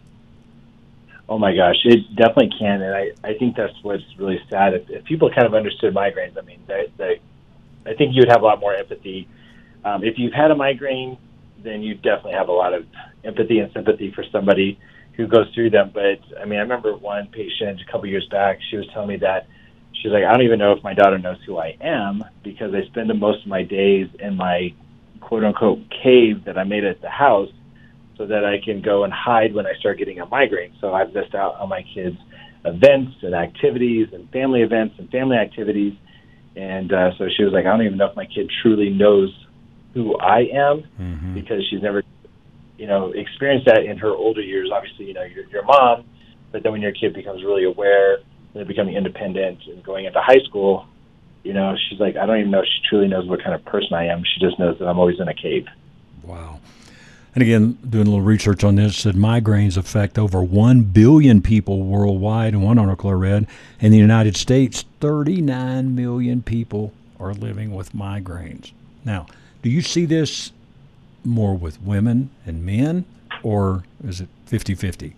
Oh my gosh, it definitely can, and I, I think that's what's really sad. If, if people kind of understood migraines, I mean, they, they, I think you would have a lot more empathy. Um, if you've had a migraine, then you definitely have a lot of empathy and sympathy for somebody who goes through them. But I mean, I remember one patient a couple years back, she was telling me that she's like, I don't even know if my daughter knows who I am, because I spend most of my days in my quote unquote cave that I made at the house, so that I can go and hide when I start getting a migraine. So I've missed out on my kids' events and activities and family events and family activities. And uh, so she was like, I don't even know if my kid truly knows who I am, mm-hmm. because she's never, you know, experienced that in her older years. Obviously, you know, you're your mom, but then when your kid becomes really aware and they're becoming independent and going into high school, you know, she's like, I don't even know if she truly knows what kind of person I am. She just knows that I'm always in a cave. Wow. And again, doing a little research on this, said migraines affect over one billion people worldwide. In one article I read, in the United States, thirty-nine million people are living with migraines. Now, do you see this more with women and men, or is it fifty-fifty?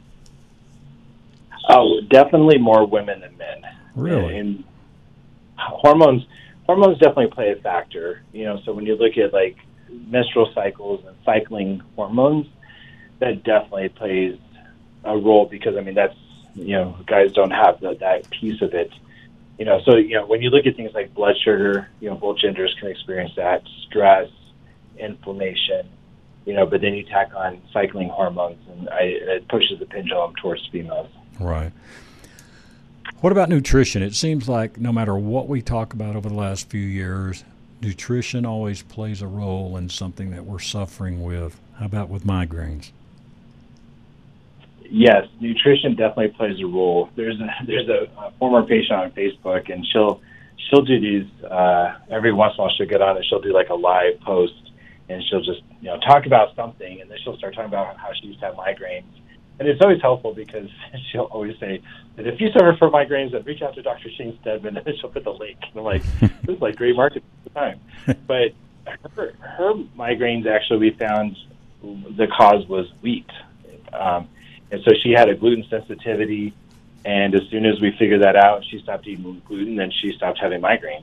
Oh, definitely more women than men. Really? And hormones, hormones definitely play a factor. You know, so when you look at like menstrual cycles and cycling hormones, that definitely plays a role because I mean that's you know guys don't have the, that piece of it. You know, so you know when you look at things like blood sugar, you know both genders can experience that, stress, inflammation. You know, but then you tack on cycling hormones, and I, it pushes the pendulum towards females. Right. What about nutrition? It seems like no matter what we talk about over the last few years, nutrition always plays a role in something that we're suffering with. How about with migraines? Yes, nutrition definitely plays a role. There's a, there's a, a former patient on Facebook, and she'll she'll do these uh, every once in a while. She'll get on and she'll do like a live post, and she'll just you know talk about something, and then she'll start talking about how she used to have migraines. And it's always helpful because she'll always say that if you suffer from migraines, then reach out to Doctor Shane Steadman, and then she'll put the link. And I'm like, this is like great marketing at the time. But her, her migraines, actually, we found the cause was wheat. Um, and so she had a gluten sensitivity, and as soon as we figured that out, she stopped eating gluten, and she stopped having migraines.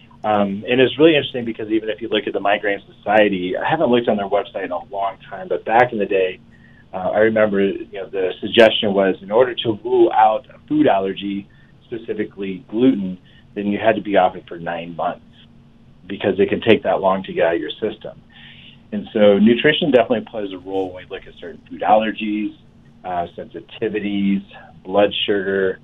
Um, and it's really interesting because even if you look at the Migraine Society, I haven't looked on their website in a long time, but back in the day, Uh, I remember, you know, the suggestion was in order to rule out a food allergy, specifically gluten, then you had to be off it for nine months because it can take that long to get out of your system. And so nutrition definitely plays a role when we look at certain food allergies, uh, sensitivities, blood sugar,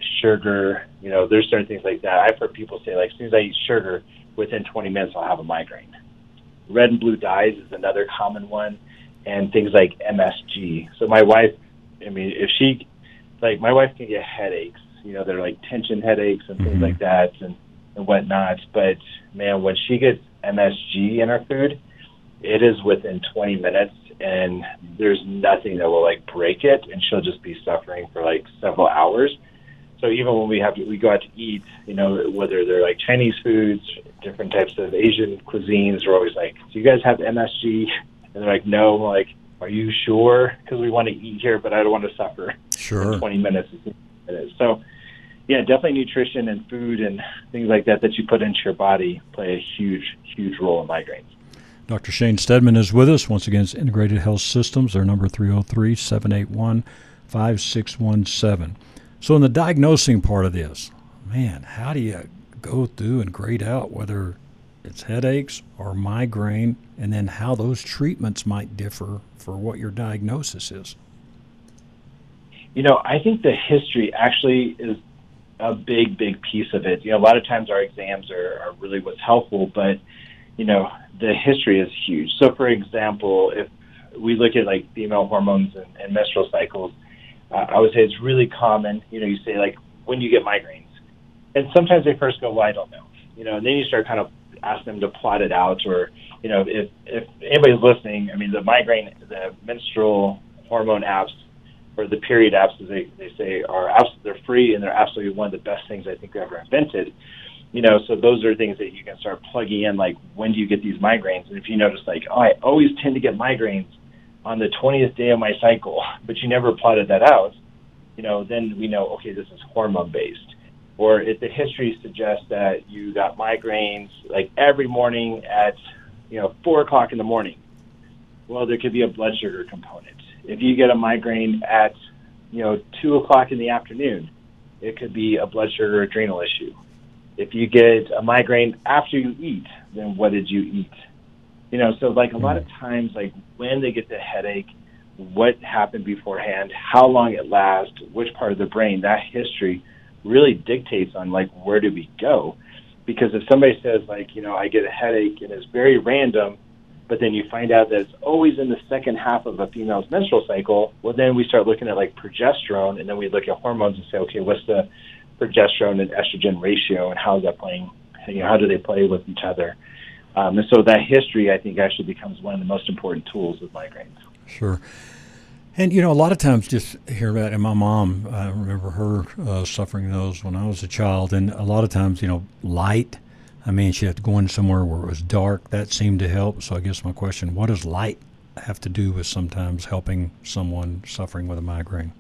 sugar. You know, there's certain things like that. I've heard people say, like, as soon as I eat sugar, within twenty minutes I'll have a migraine. Red and blue dyes is another common one. And things like M S G. So my wife, I mean, if she, like, my wife can get headaches, you know, they're like tension headaches and things mm-hmm. like that and, and whatnot. But, man, when she gets M S G in her food, it is within twenty minutes, and there's nothing that will, like, break it, and she'll just be suffering for, like, several hours. So even when we have to, we go out to eat, you know, whether they're, like, Chinese foods, different types of Asian cuisines, we're always like, do you guys have M S G? And they're like, no. I'm like, are you sure? Because we want to eat here, but I don't want to suffer sure. in twenty minutes. So, yeah, definitely nutrition and food and things like that that you put into your body play a huge, huge role in migraines. Doctor Shane Steadman is with us. Once again, it's Integrated Health Systems. Their number three oh three, seven eight one, five six one seven. So in the diagnosing part of this, man, how do you go through and grade out whether it's headaches or migraine, and then how those treatments might differ for what your diagnosis is? You know, I think the history actually is a big, big piece of it. You know, a lot of times our exams are, are really what's helpful, but, you know, the history is huge. So, for example, if we look at, like, female hormones and, and menstrual cycles, uh, I would say it's really common, you know, you say, like, when you get migraines. And sometimes they first go, well, I don't know. You know, and then you start kind of ask them to plot it out, or, you know, if, if anybody's listening, I mean, the migraine, the menstrual hormone apps, or the period apps, as they, they say, are abs- they're free, and they're absolutely one of the best things I think we ever invented. You know, so those are things that you can start plugging in, like, when do you get these migraines? And if you notice, like, oh, I always tend to get migraines on the twentieth day of my cycle, but you never plotted that out, you know, then we know, okay, this is hormone-based. Or if the history suggests that you got migraines like every morning at, you know, four o'clock in the morning, well, there could be a blood sugar component. If you get a migraine at, you know, two o'clock in the afternoon, it could be a blood sugar adrenal issue. If you get a migraine after you eat, then what did you eat? You know, so like a lot of times, like when they get the headache, what happened beforehand, how long it lasts, which part of the brain, that history really dictates on, like, where do we go? Because if somebody says, like, you know, I get a headache and it's very random, but then you find out that it's always in the second half of a female's menstrual cycle, well, then we start looking at, like, progesterone, and then we look at hormones and say, okay, what's the progesterone and estrogen ratio, and how is that playing, you know, how do they play with each other? Um, and so that history, I think, actually becomes one of the most important tools with migraines. Sure. And, you know, a lot of times just hear about, and my mom, I remember her uh, suffering those when I was a child, and a lot of times, you know, light, I mean, she had to go in somewhere where it was dark. That seemed to help. So I guess my question, what does light have to do with sometimes helping someone suffering with a migraine?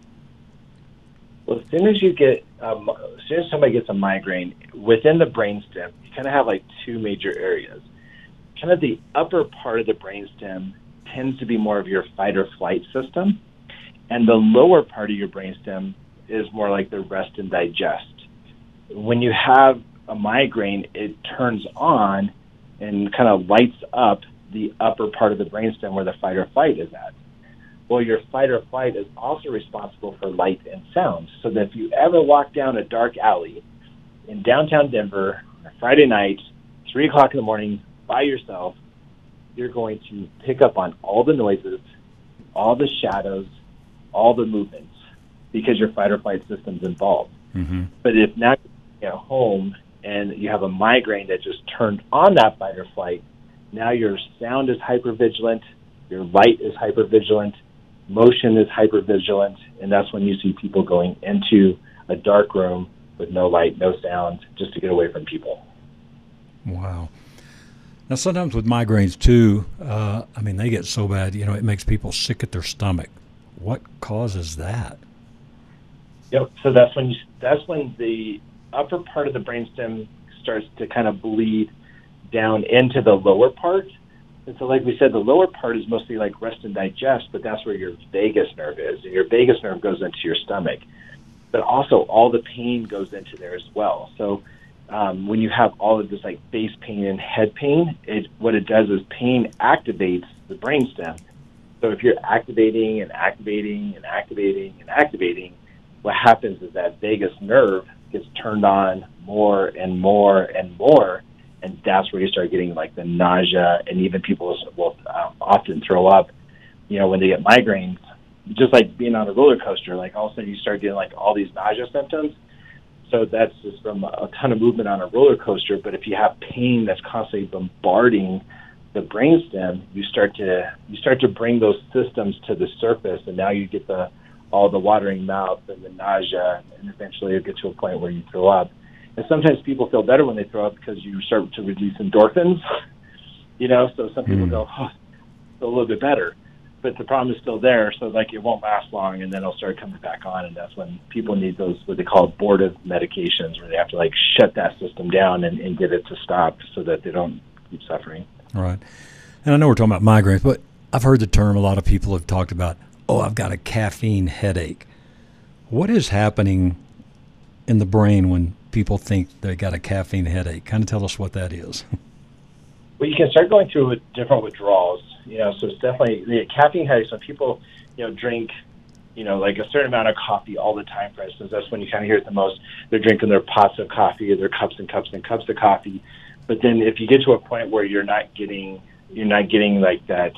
Well, as soon as you get, um, as soon as somebody gets a migraine, within the brainstem, you kind of have like two major areas. Kind of the upper part of the brainstem tends to be more of your fight or flight system, and the lower part of your brainstem is more like the rest and digest. When you have a migraine, it turns on and kind of lights up the upper part of the brainstem where the fight or flight is at. Well, your fight or flight is also responsible for light and sound. So that if you ever walk down a dark alley in downtown Denver on a Friday night, three o'clock in the morning, by yourself, you're going to pick up on all the noises, all the shadows, all the movements, because your fight or flight system's involved. Mm-hmm. But if now you're at home and you have a migraine that just turned on that fight or flight, now your sound is hypervigilant, your light is hypervigilant, motion is hypervigilant, and that's when you see people going into a dark room with no light, no sound, just to get away from people. Wow. Now, sometimes with migraines, too, uh, I mean, they get so bad, you know, it makes people sick at their stomach. What causes that? Yep. So that's when you, that's when the upper part of the brainstem starts to kind of bleed down into the lower part. And so, like we said, the lower part is mostly like rest and digest, but that's where your vagus nerve is. And your vagus nerve goes into your stomach. But also all the pain goes into there as well. So um, when you have all of this like face pain and head pain, it what it does is pain activates the brainstem. So if you're activating and activating and activating and activating, what happens is that vagus nerve gets turned on more and more and more, and that's where you start getting like the nausea, and even people will um, often throw up, you know, when they get migraines, just like being on a roller coaster, like all of a sudden you start getting like all these nausea symptoms. So that's just from a ton of movement on a roller coaster. But if you have pain that's constantly bombarding the brainstem, you start to you start to bring those systems to the surface, and now you get the all the watering mouth and the nausea, and eventually you get to a point where you throw up. And sometimes people feel better when they throw up because you start to release endorphins, you know, so some people mm. go, oh, feel a little bit better. But the problem is still there, so like it won't last long, and then it'll start coming back on, and that's when people need those, what they call abortive medications, where they have to like shut that system down and, and get it to stop so that they don't keep suffering. All right. And I know we're talking about migraines, but I've heard the term, a lot of people have talked about, oh, I've got a caffeine headache. What is happening in the brain when people think they got a caffeine headache? Kind of tell us what that is. Well, you can start going through with different withdrawals. You know, so it's definitely the caffeine headaches. When people, you know, drink, you know, like a certain amount of coffee all the time, for instance, that's when you kind of hear it the most. They're drinking their pots of coffee or their cups and cups and cups of coffee. But then if you get to a point where you're not getting, you're not getting like that,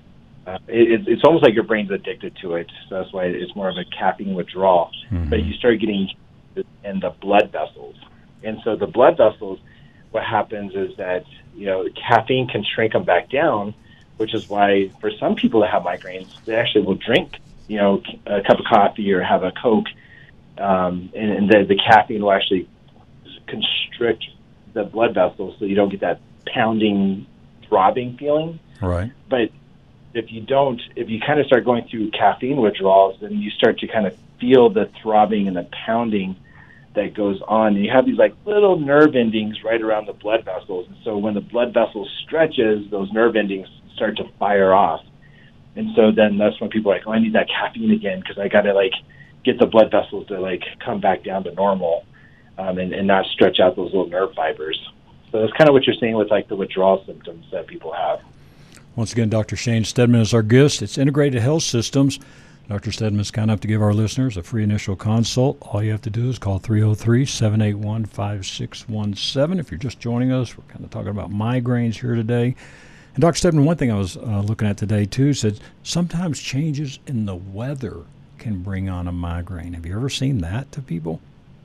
uh, it, it's almost like your brain's addicted to it. So that's why it's more of a caffeine withdrawal. Mm-hmm. But you start getting in the blood vessels. And so the blood vessels, what happens is that, you know, caffeine can shrink them back down, which is why for some people that have migraines, they actually will drink, you know, a cup of coffee or have a Coke, um, and, and the, the caffeine will actually constrict the blood vessels so you don't get that pounding, throbbing feeling. Right. But if you don't, if you kind of start going through caffeine withdrawals, then you start to kind of feel the throbbing and the pounding that goes on. And you have these like little nerve endings right around the blood vessels. And so when the blood vessel stretches, those nerve endings start to fire off. And so then that's when people are like, oh, I need that caffeine again because I got to like get the blood vessels to like come back down to normal um, and, and not stretch out those little nerve fibers. So that's kind of what you're seeing with like the withdrawal symptoms that people have. Once again, Doctor Shane Steadman is our guest. It's Integrated Health Systems. Doctor Steadman is kind enough to give our listeners a free initial consult. All you have to do is call three oh three, seven eight one, five six one seven. If you're just joining us, we're kind of talking about migraines here today. And Doctor Steadman, one thing I was uh, looking at today, too, said sometimes changes in the weather can bring on a migraine. Have you ever seen that to people?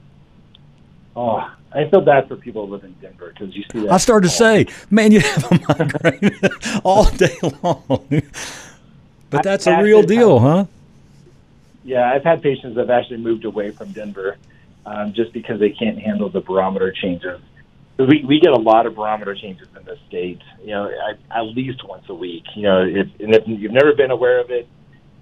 Oh, I feel bad for people who live in Denver because you see that. I started to say, man, you have a migraine all day long. But that's a real deal, huh? Yeah, I've had patients that have actually moved away from Denver um, just because they can't handle the barometer changes. We we get a lot of barometer changes in this state. You know, at, at least once a week. You know, if, and if you've never been aware of it,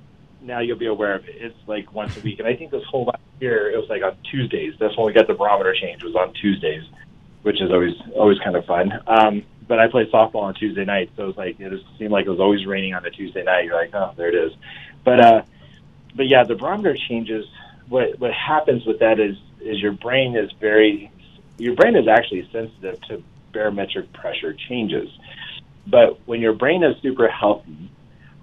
now you'll be aware of it. It's like once a week, and I think this whole last year it was like on Tuesdays. That's when we got the barometer change. Was on Tuesdays, which is always always kind of fun. Um, but I played softball on Tuesday night, so it was like it just seemed like it was always raining on a Tuesday night. You're like, oh, there it is. But uh, but yeah, the barometer changes. What what happens with that is is your brain is very your brain is actually sensitive to barometric pressure changes. But when your brain is super healthy,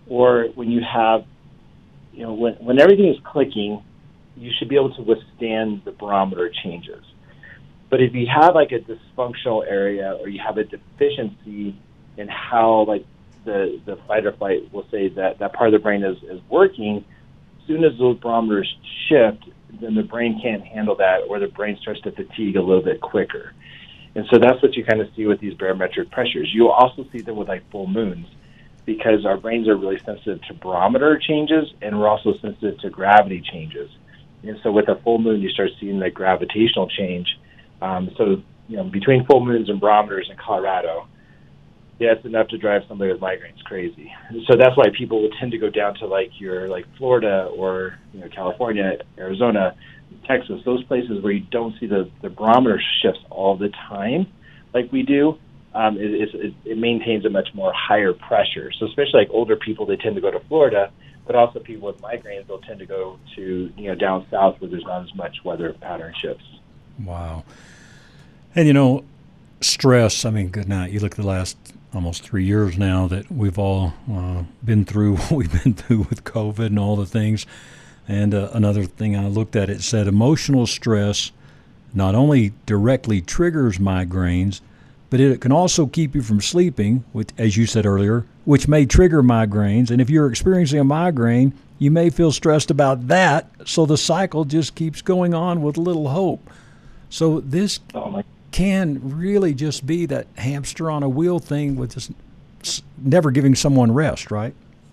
or when you have, you know, when, when everything is clicking, you should be able to withstand the barometer changes. But if you have like a dysfunctional area, or you have a deficiency in how like the, the fight or flight, will say that that part of the brain is, is working, as soon as those barometers shift, then the brain can't handle that, or the brain starts to fatigue a little bit quicker. And so that's what you kind of see with these barometric pressures. You'll also see them with like full moons, because our brains are really sensitive to barometer changes, and we're also sensitive to gravity changes. And so with a full moon, you start seeing the gravitational change. Um, so, you know, between full moons and barometers in Colorado, yeah, it's enough to drive somebody with migraines crazy. So that's why people would tend to go down to like your like Florida, or, you know, California, Arizona, Texas, those places where you don't see the, the barometer shifts all the time like we do. Um, it, it, it maintains a much more higher pressure. So especially like older people, they tend to go to Florida, but also people with migraines, they'll tend to go to, you know, down south where there's not as much weather pattern shifts. Wow. And, you know, stress, I mean, good night. You look at the last almost three years now that we've all uh, been through what we've been through with COVID and all the things. And uh, another thing I looked at, it said emotional stress not only directly triggers migraines, but it can also keep you from sleeping, which, as you said earlier, which may trigger migraines. And if you're experiencing a migraine, you may feel stressed about that, so the cycle just keeps going on with little hope. So this oh my- can really just be that hamster on a wheel thing with just never giving someone rest, right?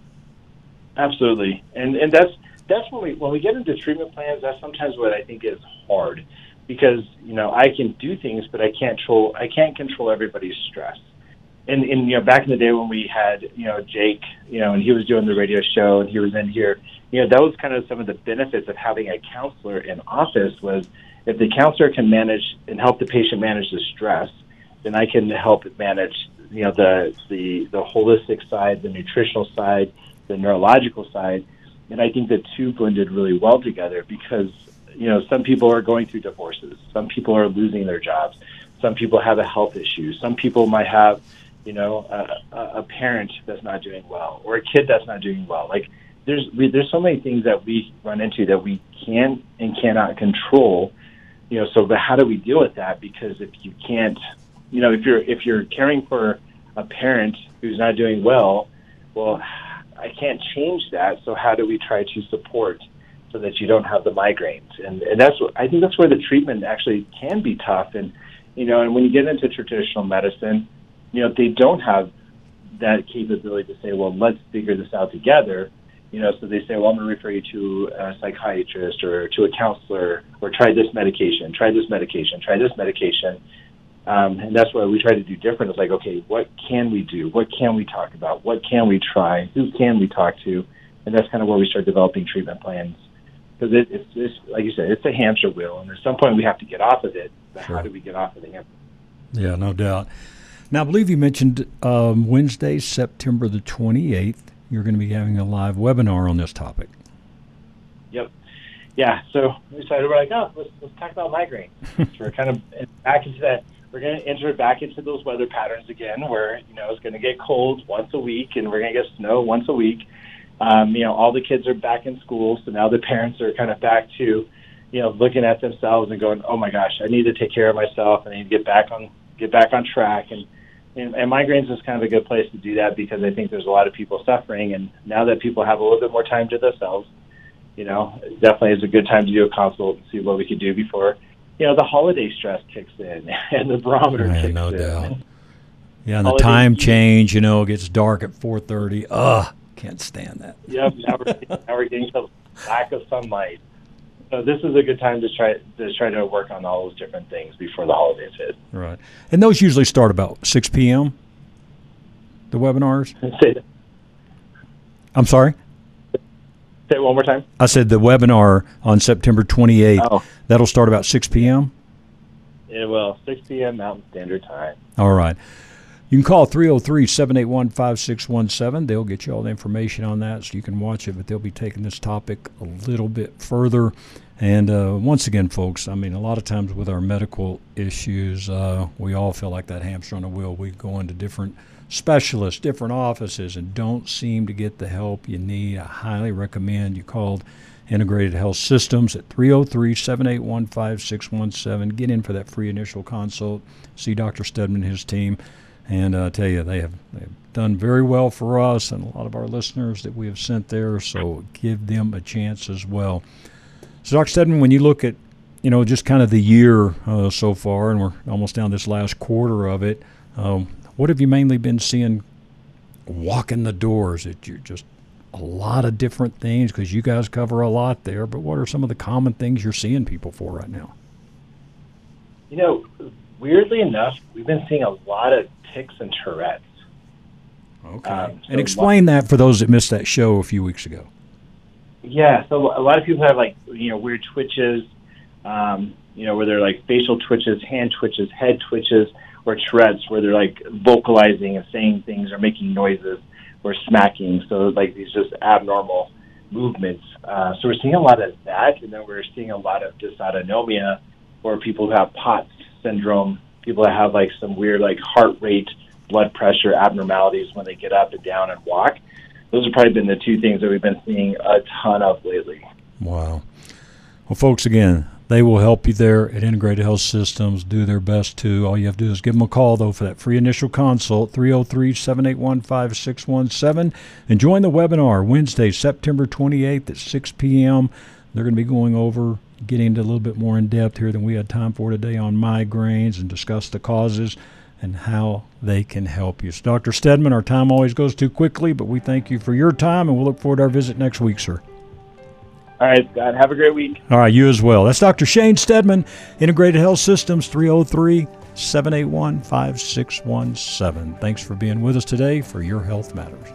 Absolutely. And and that's that's when we when we get into treatment plans, that's sometimes what I think is hard, because, you know, I can do things, but I can't control I can't control everybody's stress. And and you know, back in the day when we had, you know, Jake, you know, and he was doing the radio show and he was in here, you know, that was kind of some of the benefits of having a counselor in office. Was if the counselor can manage and help the patient manage the stress, then I can help manage, you know, the the the holistic side, the nutritional side, the neurological side. And I think the two blended really well together, because, you know, some people are going through divorces, some people are losing their jobs, some people have a health issue, some people might have, you know, a, a parent that's not doing well, or a kid that's not doing well. Like, there's we, there's so many things that we run into that we can and cannot control. You know, so but how do we deal with that? Because if you can't, you know, if you're if you're caring for a parent who's not doing well, well, I can't change that. So how do we try to support so that you don't have the migraines? And and that's what I think that's where the treatment actually can be tough. And, you know, and when you get into traditional medicine, you know, they don't have that capability to say, well, let's figure this out together. You know, so they say, well, I'm going to refer you to a psychiatrist or to a counselor, or try this medication, try this medication, try this medication. Um, and that's what we try to do different. It's like, okay, what can we do? What can we talk about? What can we try? Who can we talk to? And that's kind of where we start developing treatment plans. Because it, it's, it's, like you said, it's a hamster wheel. And at some point we have to get off of it. But Sure. How do we get off of the hamster? Yeah, no doubt. Now, I believe you mentioned um, Wednesday, September the twenty-eighth, you're going to be having a live webinar on this topic. Yep. Yeah, so we decided, we're like, oh, let's, let's talk about migraine. So we're kind of back into that. We're going to enter back into those weather patterns again, where, you know, it's going to get cold once a week, and we're going to get snow once a week. Um, you know, all the kids are back in school, so now the parents are kind of back to, you know, looking at themselves and going, oh my gosh, I need to take care of myself. I need to get back on get back on track. And, and, and migraines is kind of a good place to do that, because I think there's a lot of people suffering. And now that people have a little bit more time to themselves, you know, it definitely is a good time to do a consult and see what we could do before, you know, the holiday stress kicks in and the barometer Yeah, kicks no in. doubt. Yeah, and the Holiday time season. change, you know, it gets dark at four thirty. Ugh, can't stand that. Yep, now we're, now we're getting to lack of sunlight. So this is a good time to try to try to work on all those different things before the holidays hit. Right. And those usually start about six p.m., the webinars? Say that. I'm sorry? Say it one more time. I said the webinar on September twenty-eighth, Oh. that'll start about six p.m.? It will, six p.m. Mountain Standard Time. All right. You can call three oh three, seven eight one, five six one seven. They'll get you all the information on that so you can watch it, but they'll be taking this topic a little bit further. And uh, once again, folks, I mean, a lot of times with our medical issues, uh, we all feel like that hamster on the wheel. We go into different specialists, different offices, and don't seem to get the help you need. I highly recommend you call Integrated Health Systems at three oh three, seven eight one, five six one seven. Get in for that free initial consult. See Doctor Stedman and his team. And I uh, tell you, they have they've done very well for us and a lot of our listeners that we have sent there, so give them a chance as well. So, Doctor Stedman, when you look at, you know, just kind of the year uh, so far, and we're almost down this last quarter of it, um, what have you mainly been seeing walking the doors? It you're just a lot of different things because you guys cover a lot there, but what are some of the common things you're seeing people for right now? You know, weirdly enough, we've been seeing a lot of tics and Tourette's. Okay. Um, so and explain that for those that missed that show a few weeks ago. Yeah, so a lot of people have, like, you know, weird twitches, um, you know, where they're like facial twitches, hand twitches, head twitches, or Tourette's, where they're like vocalizing and saying things or making noises or smacking. So like these just abnormal movements. Uh, so we're seeing a lot of that, and then we're seeing a lot of dysautonomia, or people who have POTS syndrome, people that have like some weird like heart rate, blood pressure abnormalities when they get up and down and walk. Those have probably been the two things that we've been seeing a ton of lately. Wow. Well, folks, again, they will help you there at Integrated Health Systems, do their best to. All you have to do is give them a call, though, for that free initial consult, three oh three, seven eight one, five six one seven. And join the webinar Wednesday, September twenty-eighth at six p.m. They're going to be going over, getting into a little bit more in depth here than we had time for today on migraines and discuss the causes and how they can help you. So, Doctor Stedman, our time always goes too quickly, but we thank you for your time, and we'll look forward to our visit next week, sir. All right, Scott. Have a great week. All right, you as well. That's Doctor Shane Stedman, Integrated Health Systems, three oh three, seven eight one, five six one seven. Thanks for being with us today for Your Health Matters.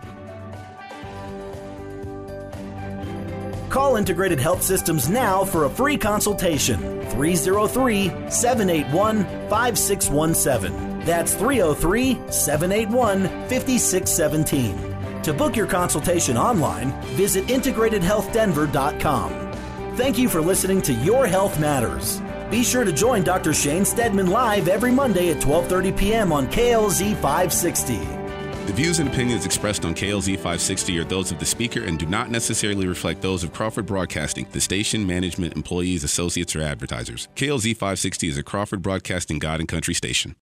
Call Integrated Health Systems now for a free consultation. three oh three, seven eight one, five six one seven. That's three oh three, seven eight one, five six one seven. To book your consultation online, visit integrated health denver dot com. Thank you for listening to Your Health Matters. Be sure to join Doctor Shane Stedman live every Monday at twelve thirty p.m. on K L Z five sixty. The views and opinions expressed on K L Z five sixty are those of the speaker and do not necessarily reflect those of Crawford Broadcasting, the station, management, employees, associates, or advertisers. K L Z five sixty is a Crawford Broadcasting God and Country station.